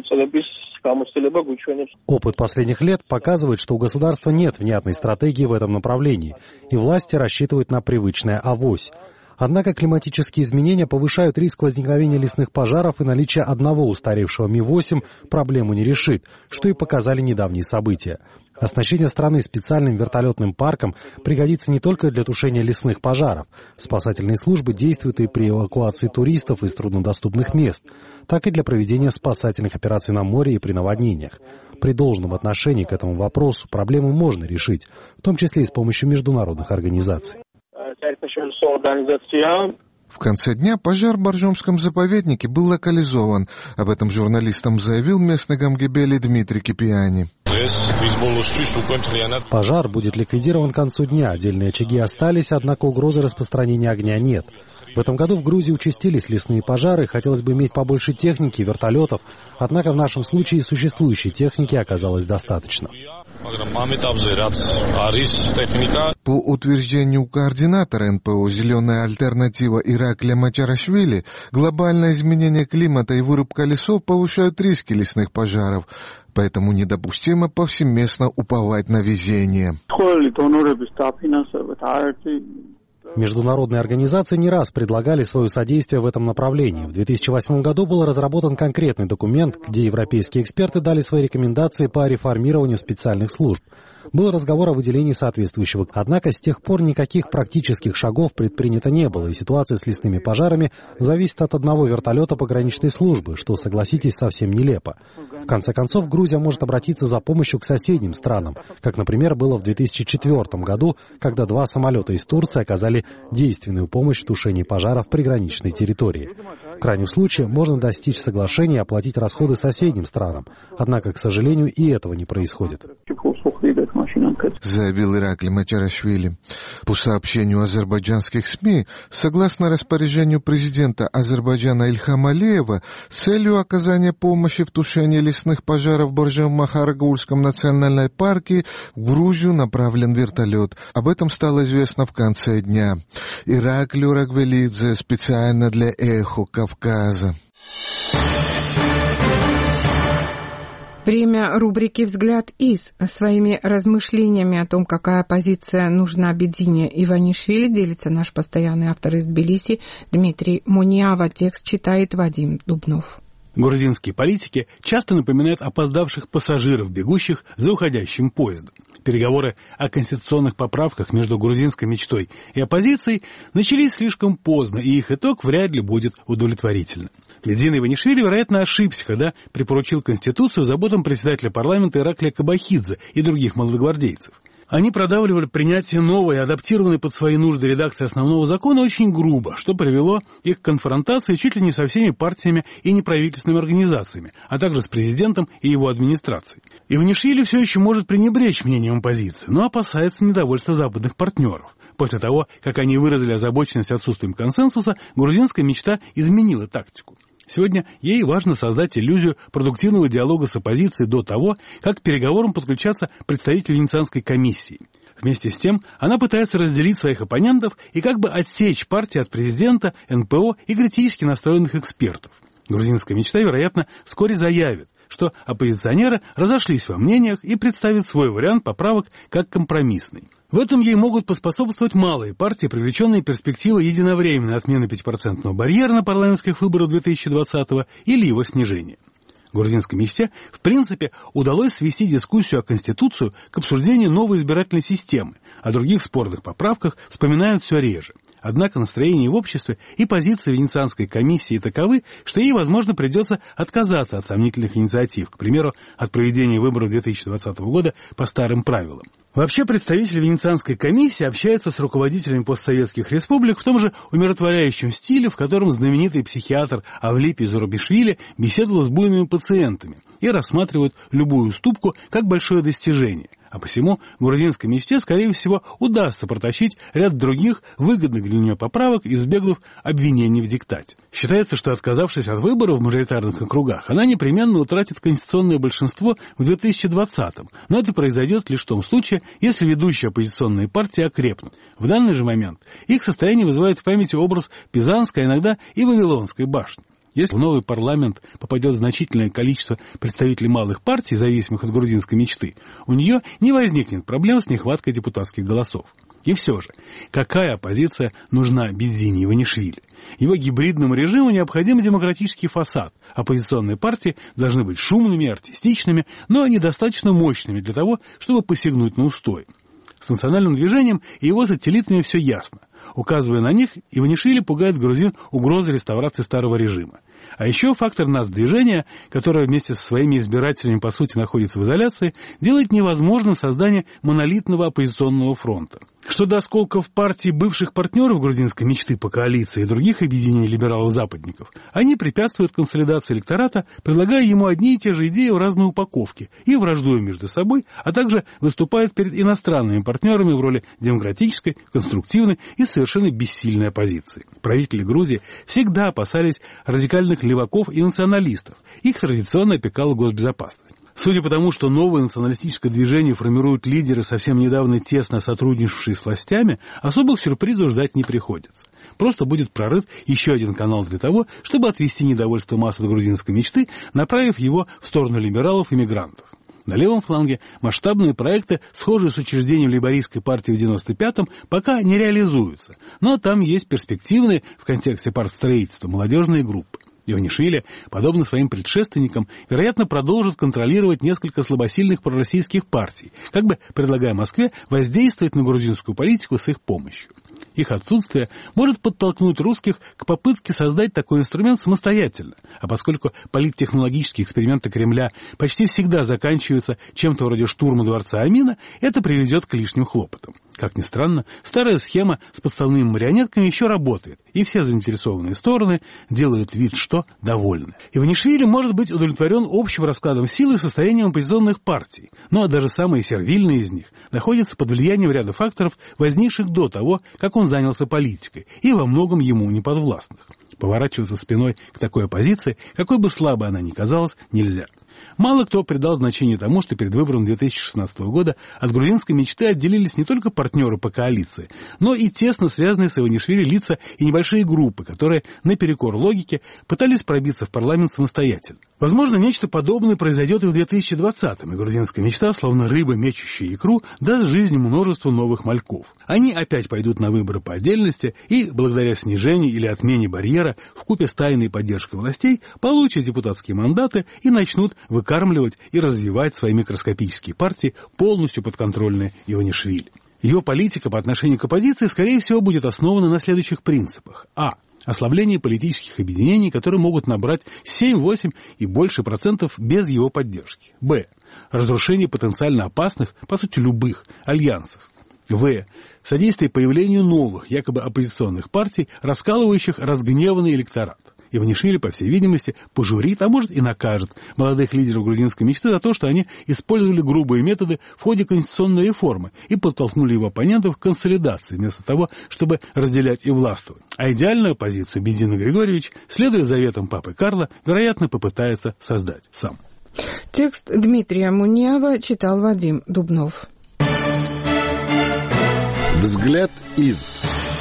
Опыт последних лет показывает, что у государства нет внятной стратегии в этом направлении, и власти рассчитывают на привычное авось. Однако климатические изменения повышают риск возникновения лесных пожаров, и наличие одного устаревшего Ми восемь проблему не решит, что и показали недавние события. Оснащение страны специальным вертолетным парком пригодится не только для тушения лесных пожаров. Спасательные службы действуют и при эвакуации туристов из труднодоступных мест, так и для проведения спасательных операций на море и при наводнениях. При должном отношении к этому вопросу проблему можно решить, в том числе и с помощью международных организаций. В конце дня пожар в Боржомском заповеднике был локализован. Об этом журналистам заявил местный гамгебели Дмитрий Кипиани. Пожар будет ликвидирован к концу дня. Отдельные очаги остались, однако угрозы распространения огня нет. В этом году в Грузии участились лесные пожары. Хотелось бы иметь побольше техники и вертолетов, однако в нашем случае существующей техники оказалось достаточно. По утверждению координатора эн пэ о «Зеленая альтернатива» Ираклия Мачарашвили, глобальное изменение климата и вырубка лесов повышают риски лесных пожаров, поэтому недопустимо повсеместно уповать на везение. Международные организации не раз предлагали свое содействие в этом направлении. В две тысячи восьмом году был разработан конкретный документ, где европейские эксперты дали свои рекомендации по реформированию специальных служб. Был разговор о выделении соответствующего. Однако с тех пор никаких практических шагов предпринято не было, и ситуация с лесными пожарами зависит от одного вертолета пограничной службы, что, согласитесь, совсем нелепо. В конце концов, Грузия может обратиться за помощью к соседним странам, как, например, было в две тысячи четвёртом году, когда два самолета из Турции оказали действенную помощь в тушении пожаров в приграничной территории. В крайнем случае можно достичь соглашения и оплатить расходы соседним странам. Однако, к сожалению, и этого не происходит. Заявил Ираклий Мачарашвили. По сообщению азербайджанских СМИ, согласно распоряжению президента Азербайджана Ильхама Алиева, с целью оказания помощи в тушении лесных пожаров в Боржом-Махарагульском национальном парке в Грузию направлен вертолет. Об этом стало известно в конце дня. Ираклий Урагвелидзе специально для «Эхо Кавказа». Время рубрики «Взгляд из». Своими размышлениями о том, какая позиция нужна Бедзине Иванишвили, делится наш постоянный автор из Тбилиси Дмитрий Муниава. Текст читает Вадим Дубнов. Грузинские политики часто напоминают опоздавших пассажиров, бегущих за уходящим поездом. Переговоры о конституционных поправках между грузинской мечтой и оппозицией начались слишком поздно, и их итог вряд ли будет удовлетворительным. Лидзина Иванишвили, вероятно, ошибся, когда припоручил Конституцию заботам председателя парламента Ираклия Кабахидзе и других молодогвардейцев. Они продавливали принятие новой, адаптированной под свои нужды редакции основного закона очень грубо, что привело их к конфронтации чуть ли не со всеми партиями и неправительственными организациями, а также с президентом и его администрацией. Иванишвили все еще может пренебречь мнением оппозиции, но опасается недовольства западных партнеров. После того, как они выразили озабоченность отсутствием консенсуса, грузинская мечта изменила тактику. Сегодня ей важно создать иллюзию продуктивного диалога с оппозицией до того, как к переговорам подключатся представители Венецианской комиссии. Вместе с тем, она пытается разделить своих оппонентов и как бы отсечь партии от президента, эн пэ о и критически настроенных экспертов. Грузинская мечта, вероятно, вскоре заявит, что оппозиционеры разошлись во мнениях и представят свой вариант поправок как компромиссный. В этом ей могут поспособствовать малые партии, привлеченные перспективой единовременной отмены пятипроцентного барьера на парламентских выборах две тысячи двадцатого или его снижения. Грузинской мечте, в принципе, удалось свести дискуссию о Конституции к обсуждению новой избирательной системы, о других спорных поправках вспоминают все реже. Однако настроение в обществе и позиции Венецианской комиссии таковы, что ей, возможно, придется отказаться от сомнительных инициатив, к примеру, от проведения выборов две тысячи двадцатого года по старым правилам. Вообще, представители Венецианской комиссии общаются с руководителями постсоветских республик в том же умиротворяющем стиле, в котором знаменитый психиатр Авлипий Зурабишвили беседовал с буйными пациентами и рассматривают любую уступку как большое достижение. А посему грузинской мечте, скорее всего, удастся протащить ряд других выгодных для нее поправок, избегнув обвинений в диктате. Считается, что, отказавшись от выборов в мажоритарных округах, она непременно утратит конституционное большинство в две тысячи двадцатом, но это произойдет лишь в том случае, если ведущие оппозиционные партии окрепнут. В данный же момент их состояние вызывает в памяти образ Пизанской, а иногда и Вавилонской башни. Если в новый парламент попадет значительное количество представителей малых партий, зависимых от грузинской мечты, у нее не возникнет проблем с нехваткой депутатских голосов. И все же, какая оппозиция нужна Бедзине Иванишвили? Его гибридному режиму необходим демократический фасад. Оппозиционные партии должны быть шумными, артистичными, но недостаточно мощными для того, чтобы посягнуть на устой. С национальным движением и его сателлитами все ясно. Указывая на них, Иванишвили пугает грузин угрозой реставрации старого режима. А еще фактор нацдвижения, которое вместе со своими избирателями по сути находится в изоляции, делает невозможным создание монолитного оппозиционного фронта. Что до осколков партий бывших партнеров грузинской мечты по коалиции и других объединений либералов-западников, они препятствуют консолидации электората, предлагая ему одни и те же идеи в разной упаковке и враждуя между собой, а также выступают перед иностранными партнерами в роли демократической, конструктивной и совершенно бессильной оппозиции. Правители Грузии всегда опасались радикальных леваков и националистов. Их традиционно опекала госбезопасность. Судя по тому, что новое националистическое движение формируют лидеры, совсем недавно тесно сотрудничавшие с властями, особых сюрпризов ждать не приходится. Просто будет прорыт еще один канал для того, чтобы отвести недовольство масс от грузинской мечты, направив его в сторону либералов и мигрантов. На левом фланге масштабные проекты, схожие с учреждением лейбористской партии в девяносто пятом, пока не реализуются, но там есть перспективные в контексте партстроительства молодежные группы. Иванишвили, подобно своим предшественникам, вероятно, продолжит контролировать несколько слабосильных пророссийских партий, как бы предлагая Москве воздействовать на грузинскую политику с их помощью. Их отсутствие может подтолкнуть русских к попытке создать такой инструмент самостоятельно, а поскольку политтехнологические эксперименты Кремля почти всегда заканчиваются чем-то вроде штурма дворца Амина, это приведет к лишним хлопотам. Как ни странно, старая схема с подставными марионетками еще работает, и все заинтересованные стороны делают вид, что довольны. Иванишвили может быть удовлетворен общим раскладом сил и состоянием оппозиционных партий, но даже самые сервильные из них находятся под влиянием ряда факторов, возникших до того, как он занялся политикой, и во многом ему не подвластных. Поворачиваться спиной к такой оппозиции, какой бы слабой она ни казалась, нельзя. Мало кто придал значение тому, что перед выбором две тысячи шестнадцатого года от грузинской мечты отделились не только партнеры по коалиции, но и тесно связанные с Иванишвили лица и небольшие группы, которые, наперекор логике, пытались пробиться в парламент самостоятельно. Возможно, нечто подобное произойдет и в две тысячи двадцатом, и грузинская мечта, словно рыба, мечущая икру, даст жизнь множеству новых мальков. Они опять пойдут на выборы по отдельности и, благодаря снижению или отмене барьера, вкупе с тайной поддержкой властей, получат депутатские мандаты и начнут выкармливать и развивать свои микроскопические партии, полностью подконтрольные Иванишвили. Его политика по отношению к оппозиции, скорее всего, будет основана на следующих принципах. А. Ослабление политических объединений, которые могут набрать семь, восемь и больше процентов без его поддержки. Б. Разрушение потенциально опасных, по сути, любых альянсов. В. Содействие появлению новых, якобы оппозиционных партий, раскалывающих разгневанный электорат. Иванишвили, по всей видимости, пожурит, а может и накажет молодых лидеров грузинской мечты за то, что они использовали грубые методы в ходе конституционной реформы и подтолкнули его оппонентов к консолидации, вместо того, чтобы разделять и властвовать. А идеальную оппозицию Бензин Григорьевич, следуя заветам папы Карла, вероятно, попытается создать сам. Текст Дмитрия Муниева читал Вадим Дубнов. Взгляд из...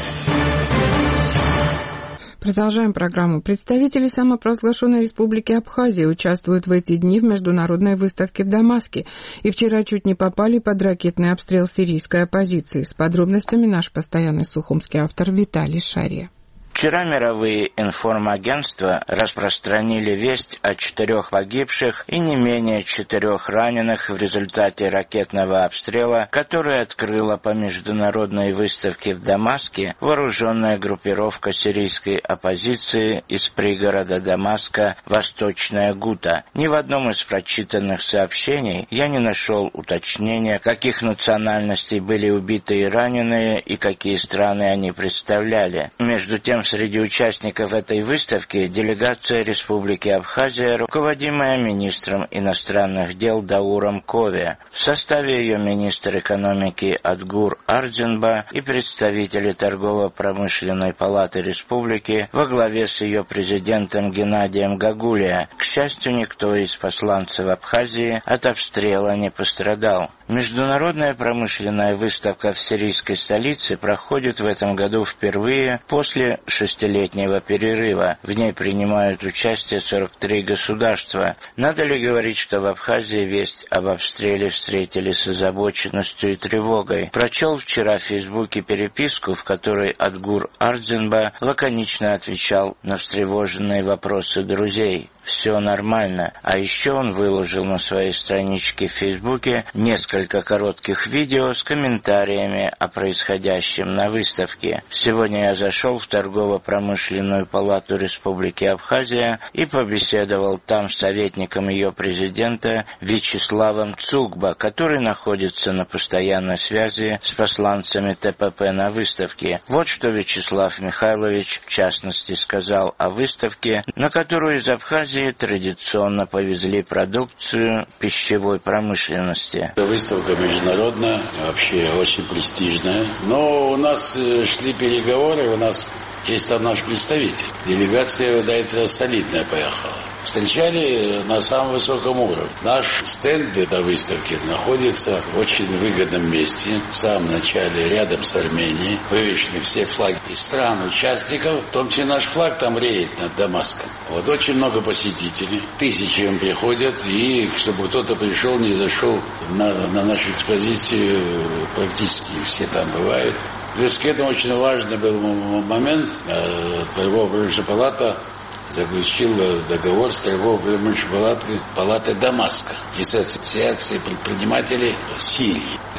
Продолжаем программу. Представители самопровозглашенной республики Абхазия участвуют в эти дни в международной выставке в Дамаске и вчера чуть не попали под ракетный обстрел сирийской оппозиции. С подробностями наш постоянный сухумский автор Виталий Шария. Вчера мировые информагентства распространили весть о четырех погибших и не менее четырех раненых в результате ракетного обстрела, который открыла по международной выставке в Дамаске вооруженная группировка сирийской оппозиции из пригорода Дамаска «Восточная Гута». Ни в одном из прочитанных сообщений я не нашел уточнения, каких национальностей были убиты и раненые и какие страны они представляли. Между тем, среди участников этой выставки делегация Республики Абхазия, руководимая министром иностранных дел Дауром Кове. В составе ее министр экономики Адгур Ардзинба и представители торгово-промышленной палаты республики во главе с ее президентом Геннадием Гагулия. К счастью, никто из посланцев Абхазии от обстрела не пострадал. Международная промышленная выставка в сирийской столице проходит в этом году впервые после шестилетнего перерыва. В ней принимают участие сорок три государства. Надо ли говорить, что в Абхазии весть об обстреле встретили с озабоченностью и тревогой? Прочел вчера в Фейсбуке переписку, в которой Адгур Ардзинба лаконично отвечал на встревоженные вопросы друзей. Все нормально. А еще он выложил на своей страничке в Фейсбуке несколько коротких видео с комментариями о происходящем на выставке. Сегодня я зашел в торгово-промышленную палату Республики Абхазия и побеседовал там с советником ее президента Вячеславом Цугба, который находится на постоянной связи с посланцами ТПП на выставке. Вот что Вячеслав Михайлович в частности сказал о выставке, на которую из Абхазии традиционно повезли продукцию пищевой промышленности. Выставка международная, вообще очень престижная. Но у нас шли переговоры, у нас есть там наш представитель. Делегация, да, солидная поехала. Встречали на самом высоком уровне. Наш стенд на выставке находится в очень выгодном месте. В самом начале, рядом с Арменией. Вывешены все флаги из стран-участников. В том числе наш флаг там реет над Дамаском. Вот очень много посетителей. Тысячи им приходят. И чтобы кто-то пришел, не зашел на, на нашу экспозицию, практически все там бывают. Плюс к этому очень важный был момент. Торгово-промышленная палата заключил договор с торгово-промышленной палатой, палатой Дамаска и с ассоциацией предпринимателей Сирии.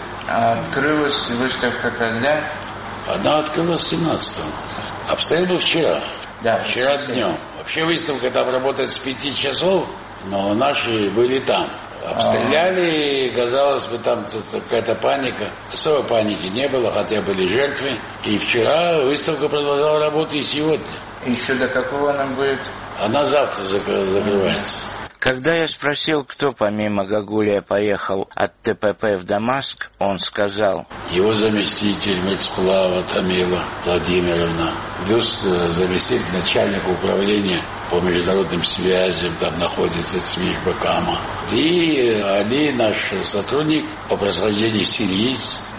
А открылась выставка когда? Она открылась семнадцатого. Обстрел был вчера. Да, вчера днем. Вообще выставка там работает с пяти часов, но наши были там. Обстреляли, и, казалось бы, там какая-то паника. Особой паники не было, хотя были жертвы. И вчера выставка продолжала работать и сегодня. Еще до какого она будет? Она завтра закрывается. Когда я спросил, кто помимо Гагулия поехал от ТПП в Дамаск, он сказал: его заместитель Мецкулава Тамила Владимировна, плюс заместитель начальника управления по международным связям, там находится Цмих Бакама. И Али, наш сотрудник по происхождению сириец,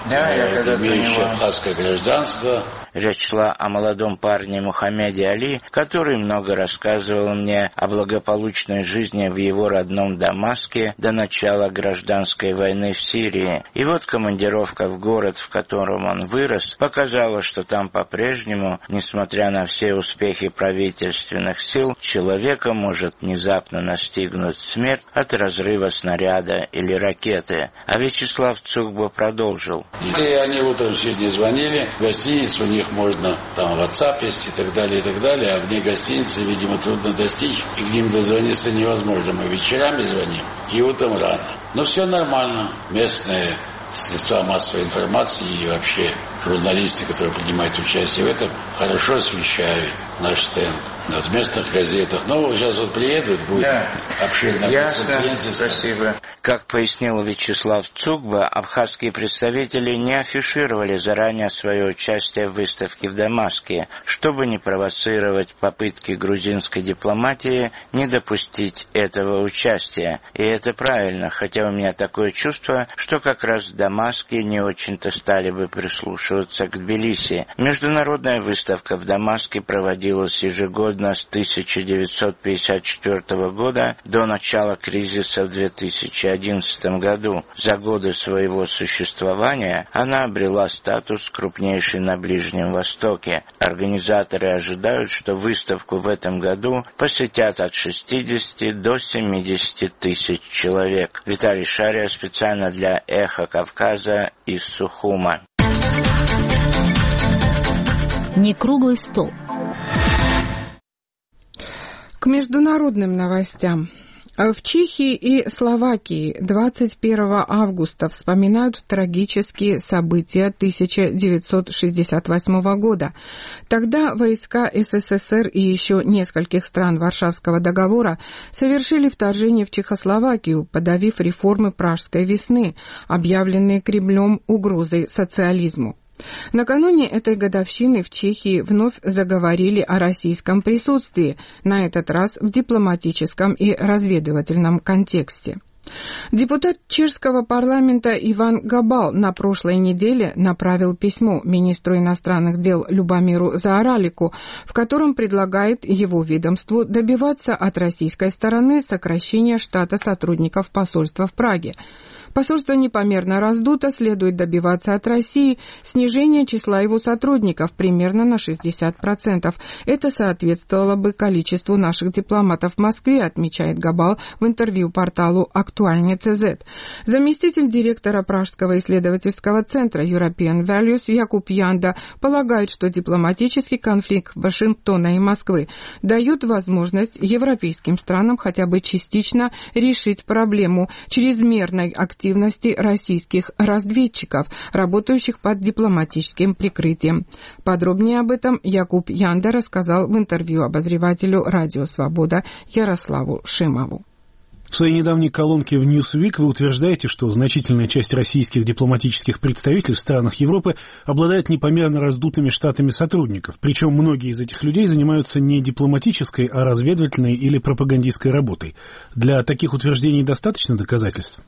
Да, я имеющий абхазское гражданство. Речь шла о молодом парне Мухаммеде Али, который много рассказывал мне о благополучной жизни в его родном Дамаске до начала гражданской войны в Сирии. И вот командировка в город, в котором он вырос, показала, что там по-прежнему, несмотря на все успехи правительственных сил, человека может внезапно настигнуть смерть от разрыва снаряда или ракеты. А Вячеслав Цугба продолжил. И они утром сегодня звонили, в гостиницу у них можно, там WhatsApp есть и так далее, и так далее, а вне гостиницы, видимо, трудно достичь, и к ним дозвониться невозможно. Мы вечерами звоним и утром рано. Но все нормально. Местные средства массовой информации и вообще журналисты, которые принимают участие в этом, хорошо освещают наш стенд. В местных газетах. Ну, сейчас вот приедут, будет да. обширная конференция. Спасибо. Как пояснил Вячеслав Цугба, абхазские представители не афишировали заранее свое участие в выставке в Дамаске, чтобы не провоцировать попытки грузинской дипломатии не допустить этого участия. И это правильно, хотя у меня такое чувство, что как раз в Дамаске не очень-то стали бы прислушиваться к Тбилиси. Международная выставка в Дамаске проводилась ежегодно с тысяча девятьсот пятьдесят четвёртого года до начала кризиса в две тысячи одиннадцатом году. За годы своего существования она обрела статус крупнейшей на Ближнем Востоке. Организаторы ожидают, что выставку в этом году посетят от шестидесяти до семидесяти тысяч человек. Виталий Шария специально для «Эхо Кавказа» из Сухума. Не круглый стол. К международным новостям. В Чехии и Словакии двадцать первого августа вспоминают трагические события тысяча девятьсот шестьдесят восьмого года. Тогда войска СССР и еще нескольких стран Варшавского договора совершили вторжение в Чехословакию, подавив реформы Пражской весны, объявленные Кремлем угрозой социализму. Накануне этой годовщины в Чехии вновь заговорили о российском присутствии, на этот раз в дипломатическом и разведывательном контексте. Депутат чешского парламента Иван Габал на прошлой неделе направил письмо министру иностранных дел Любомиру Заоралику, в котором предлагает его ведомству добиваться от российской стороны сокращения штата сотрудников посольства в Праге. Посольство непомерно раздуто, следует добиваться от России снижения числа его сотрудников примерно на шестьдесят процентов. Это соответствовало бы количеству наших дипломатов в Москве, отмечает Габал в интервью порталу «Актуальне.цз». Заместитель директора Пражского исследовательского центра European Values Якуб Янда полагает, что дипломатический конфликт Вашингтона и Москвы дает возможность европейским странам хотя бы частично решить проблему чрезмерной активности активности российских разведчиков, работающих под дипломатическим прикрытием. Подробнее об этом Якуб Янда рассказал в интервью обозревателю «Радио Свобода» Ярославу Шимову. В своей недавней колонке в Newsweek вы утверждаете, что значительная часть российских дипломатических представительств в странах Европы обладает непомерно раздутыми штатами сотрудников, причем многие из этих людей занимаются не дипломатической, а разведывательной или пропагандистской работой. Для таких утверждений достаточно доказательств?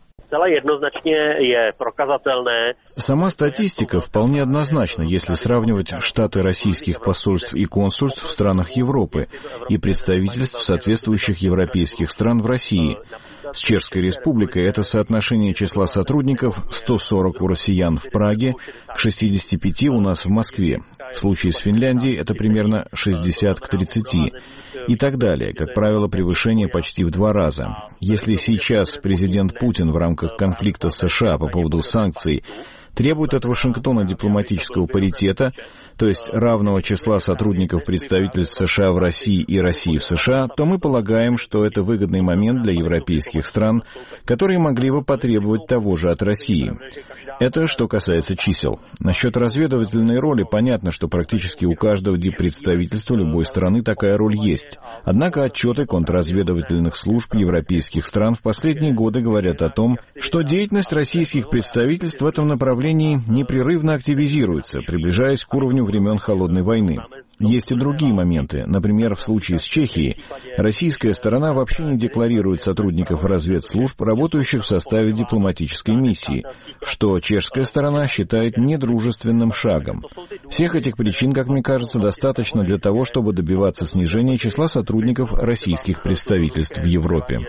Сама статистика вполне однозначна, если сравнивать штаты российских посольств и консульств в странах Европы и представительств соответствующих европейских стран в России. С Чешской Республикой это соотношение числа сотрудников сто сорок у россиян в Праге к шестидесяти пяти у нас в Москве. В случае с Финляндией это примерно шестьдесят к тридцати. И так далее. Как правило, превышение почти в два раза. Если сейчас президент Путин в рамках конфликта с США по поводу санкций требует от Вашингтона дипломатического паритета, то есть равного числа сотрудников представительств США в России и России в США, то мы полагаем, что это выгодный момент для европейских стран, которые могли бы потребовать того же от России. Это что касается чисел. Насчет разведывательной роли понятно, что практически у каждого диппредставительства любой страны такая роль есть. Однако отчеты контрразведывательных служб европейских стран в последние годы говорят о том, что деятельность российских представительств в этом направлении непрерывно активизируется, приближаясь к уровню времен Холодной войны. Есть и другие моменты. Например, в случае с Чехией российская сторона вообще не декларирует сотрудников разведслужб, работающих в составе дипломатической миссии, что чешская сторона считает недружественным шагом. Всех этих причин, как мне кажется, достаточно для того, чтобы добиваться снижения числа сотрудников российских представительств в Европе.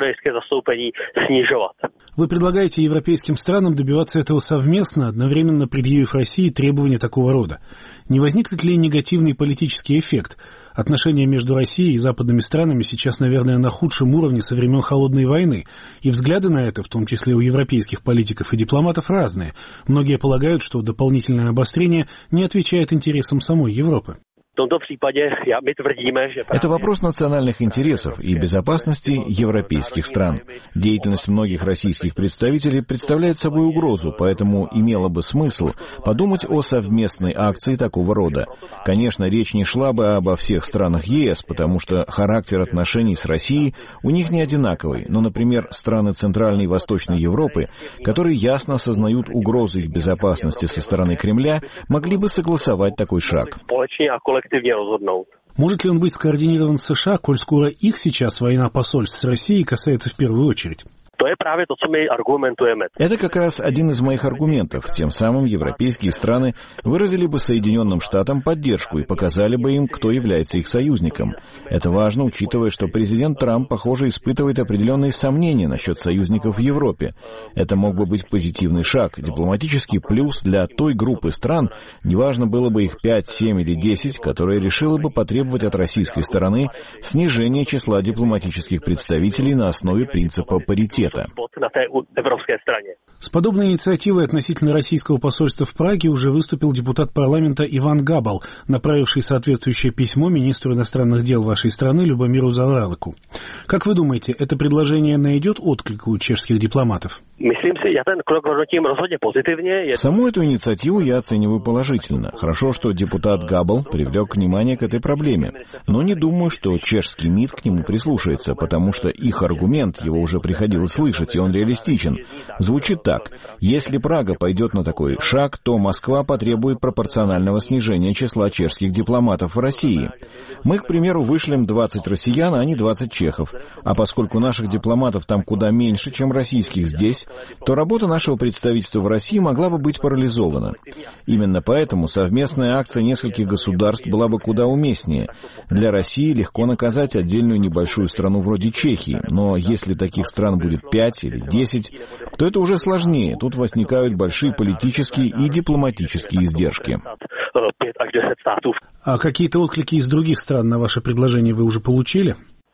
Вы предлагаете европейским странам добиваться этого совместно, одновременно предъявив России требования такого рода. Не возникнет ли негативный политический эффект? Отношения между Россией и западными странами сейчас, наверное, на худшем уровне со времен Холодной войны, и взгляды на это, в том числе у европейских политиков и дипломатов, разные. Многие полагают, что дополнительное обострение не отвечает интересам самой Европы. Это вопрос национальных интересов и безопасности европейских стран. Деятельность многих российских представителей представляет собой угрозу, поэтому имело бы смысл подумать о совместной акции такого рода. Конечно, речь не шла бы обо всех странах ЕС, потому что характер отношений с Россией у них не одинаковый, но, например, страны Центральной и Восточной Европы, которые ясно осознают угрозу их безопасности со стороны Кремля, могли бы согласовать такой шаг. Может ли он быть скоординирован с США, коль скоро их сейчас война посольств с Россией касается в первую очередь? Это как раз один из моих аргументов. Тем самым европейские страны выразили бы Соединенным Штатам поддержку и показали бы им, кто является их союзником. Это важно, учитывая, что президент Трамп, похоже, испытывает определенные сомнения насчет союзников в Европе. Это мог бы быть позитивный шаг, дипломатический плюс для той группы стран, неважно было бы их пять, семь или десять, которая решила бы потребовать от российской стороны снижения числа дипломатических представителей на основе принципа паритета. С подобной инициативой относительно российского посольства в Праге уже выступил депутат парламента Иван Габал, направивший соответствующее письмо министру иностранных дел вашей страны Любомиру Заоралеку. Как вы думаете, это предложение найдет отклик у чешских дипломатов? Саму эту инициативу я оцениваю положительно. Хорошо, что депутат Габал привлек внимание к этой проблеме. Но не думаю, что чешский МИД к нему прислушается, потому что их аргумент, его уже приходилось слышать, и он реалистичен. Звучит так. Если Прага пойдет на такой шаг, то Москва потребует пропорционального снижения числа чешских дипломатов в России. Мы, к примеру, вышлем двадцать россиян, а не двадцать чехов. А поскольку наших дипломатов там куда меньше, чем российских здесь, то работа нашего представительства в России могла бы быть парализована. Именно поэтому совместная акция нескольких государств была бы куда уместнее. Для России легко наказать отдельную небольшую страну вроде Чехии, но если таких стран будет пять или десять, то это уже сложнее. Тут возникают большие политические и дипломатические издержки. А какие-то отклики из других стран на ваше предложение вы уже получили?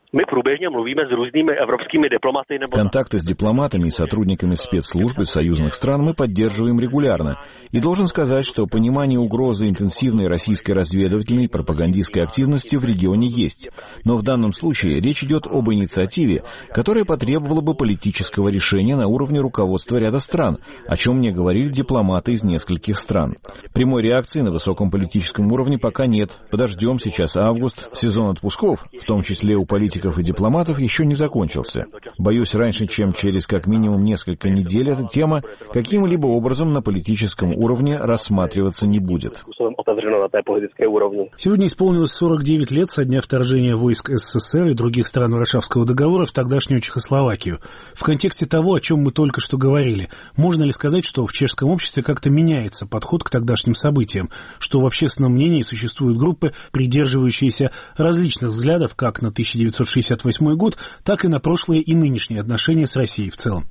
Контакты с дипломатами и сотрудниками спецслужб из союзных стран мы поддерживаем регулярно. И должен сказать, что понимание угрозы интенсивной российской разведывательной и пропагандистской активности в регионе есть. Но в данном случае речь идет об инициативе, которая потребовала бы политического решения на уровне руководства ряда стран, о чем мне говорили дипломаты из нескольких стран. Прямой реакции на высоком политическом уровне пока нет. Подождем, сейчас август, сезон отпусков, в том числе у политиков и дипломатов, еще не закончился. Боюсь, раньше, чем через как минимум несколько недель, эта тема каким-либо образом на политическом уровне рассматриваться не будет. Сегодня исполнилось сорок девять лет со дня вторжения войск СССР и других стран Варшавского договора в тогдашнюю Чехословакию. В контексте того, о чем мы только что говорили, можно ли сказать, что в чешском обществе как-то меняется подход к тогдашним событиям, что в общественном мнении существуют группы, придерживающиеся различных взглядов как на тысяча девятьсот шестьдесят восьмой год, так и на прошлые и нынешние отношения с Россией в целом?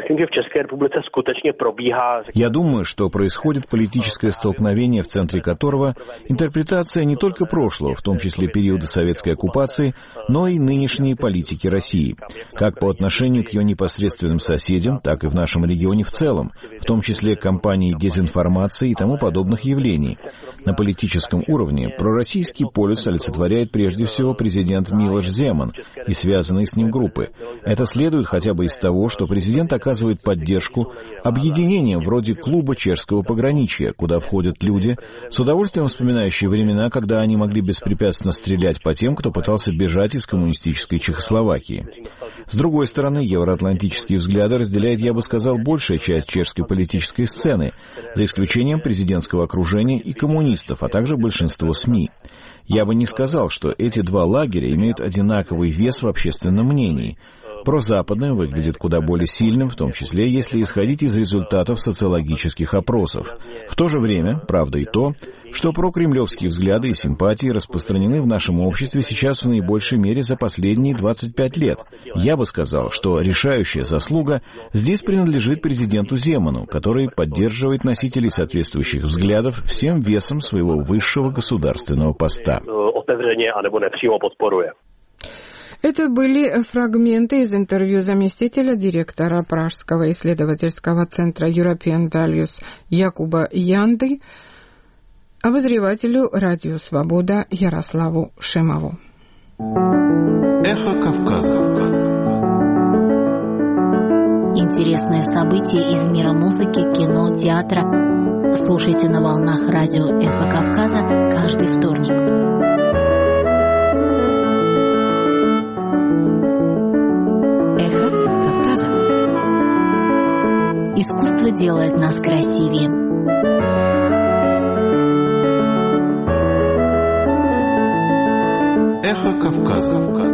Я думаю, что происходит политическое столкновение, в центре которого интерпретация не только прошлого, в том числе периода советской оккупации, но и нынешней политики России, как по отношению к ее непосредственным соседям, так и в нашем регионе в целом, в том числе кампании дезинформации и тому подобных явлений. На политическом уровне пророссийский полюс олицетворяет прежде всего президент Милош Земан и связанные с ним группы. Это следует хотя бы из того, что президент оказывает поддержку объединениям вроде клуба чешского пограничья, куда входят люди, с удовольствием вспоминающие времена, когда они могли беспрепятственно стрелять по тем, кто пытался бежать из коммунистической Чехословакии. С другой стороны, евроатлантические взгляды разделяет, я бы сказал, большая часть чешской политической сцены, за исключением президентского окружения и коммунистов, а также большинство СМИ. Я бы не сказал, что эти два лагеря имеют одинаковый вес в общественном мнении. Прозападное выглядит куда более сильным, в том числе, если исходить из результатов социологических опросов. В то же время, правда и то, что прокремлевские взгляды и симпатии распространены в нашем обществе сейчас в наибольшей мере за последние двадцать пять лет. Я бы сказал, что решающая заслуга здесь принадлежит президенту Земану, который поддерживает носителей соответствующих взглядов всем весом своего высшего государственного поста. Это были фрагменты из интервью заместителя директора Пражского исследовательского центра European Values Якуба Янды, обозревателю «Радио Свобода» Ярославу Шимову. Эхо Кавказа. Интересные события из мира музыки, кино, театра. Слушайте на волнах радио «Эхо Кавказа» каждый вторник. Искусство делает нас красивее. Эхо Кавказа.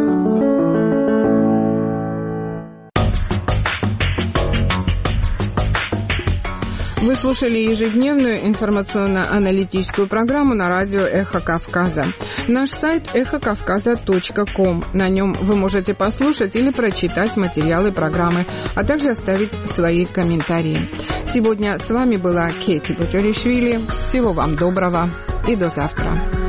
Вы слушали ежедневную информационно-аналитическую программу на радио «Эхо Кавказа». Наш сайт эхо кавказа точка ком. На нем вы можете послушать или прочитать материалы программы, а также оставить свои комментарии. Сегодня с вами была Кейти Бочаришвили. Всего вам доброго и до завтра.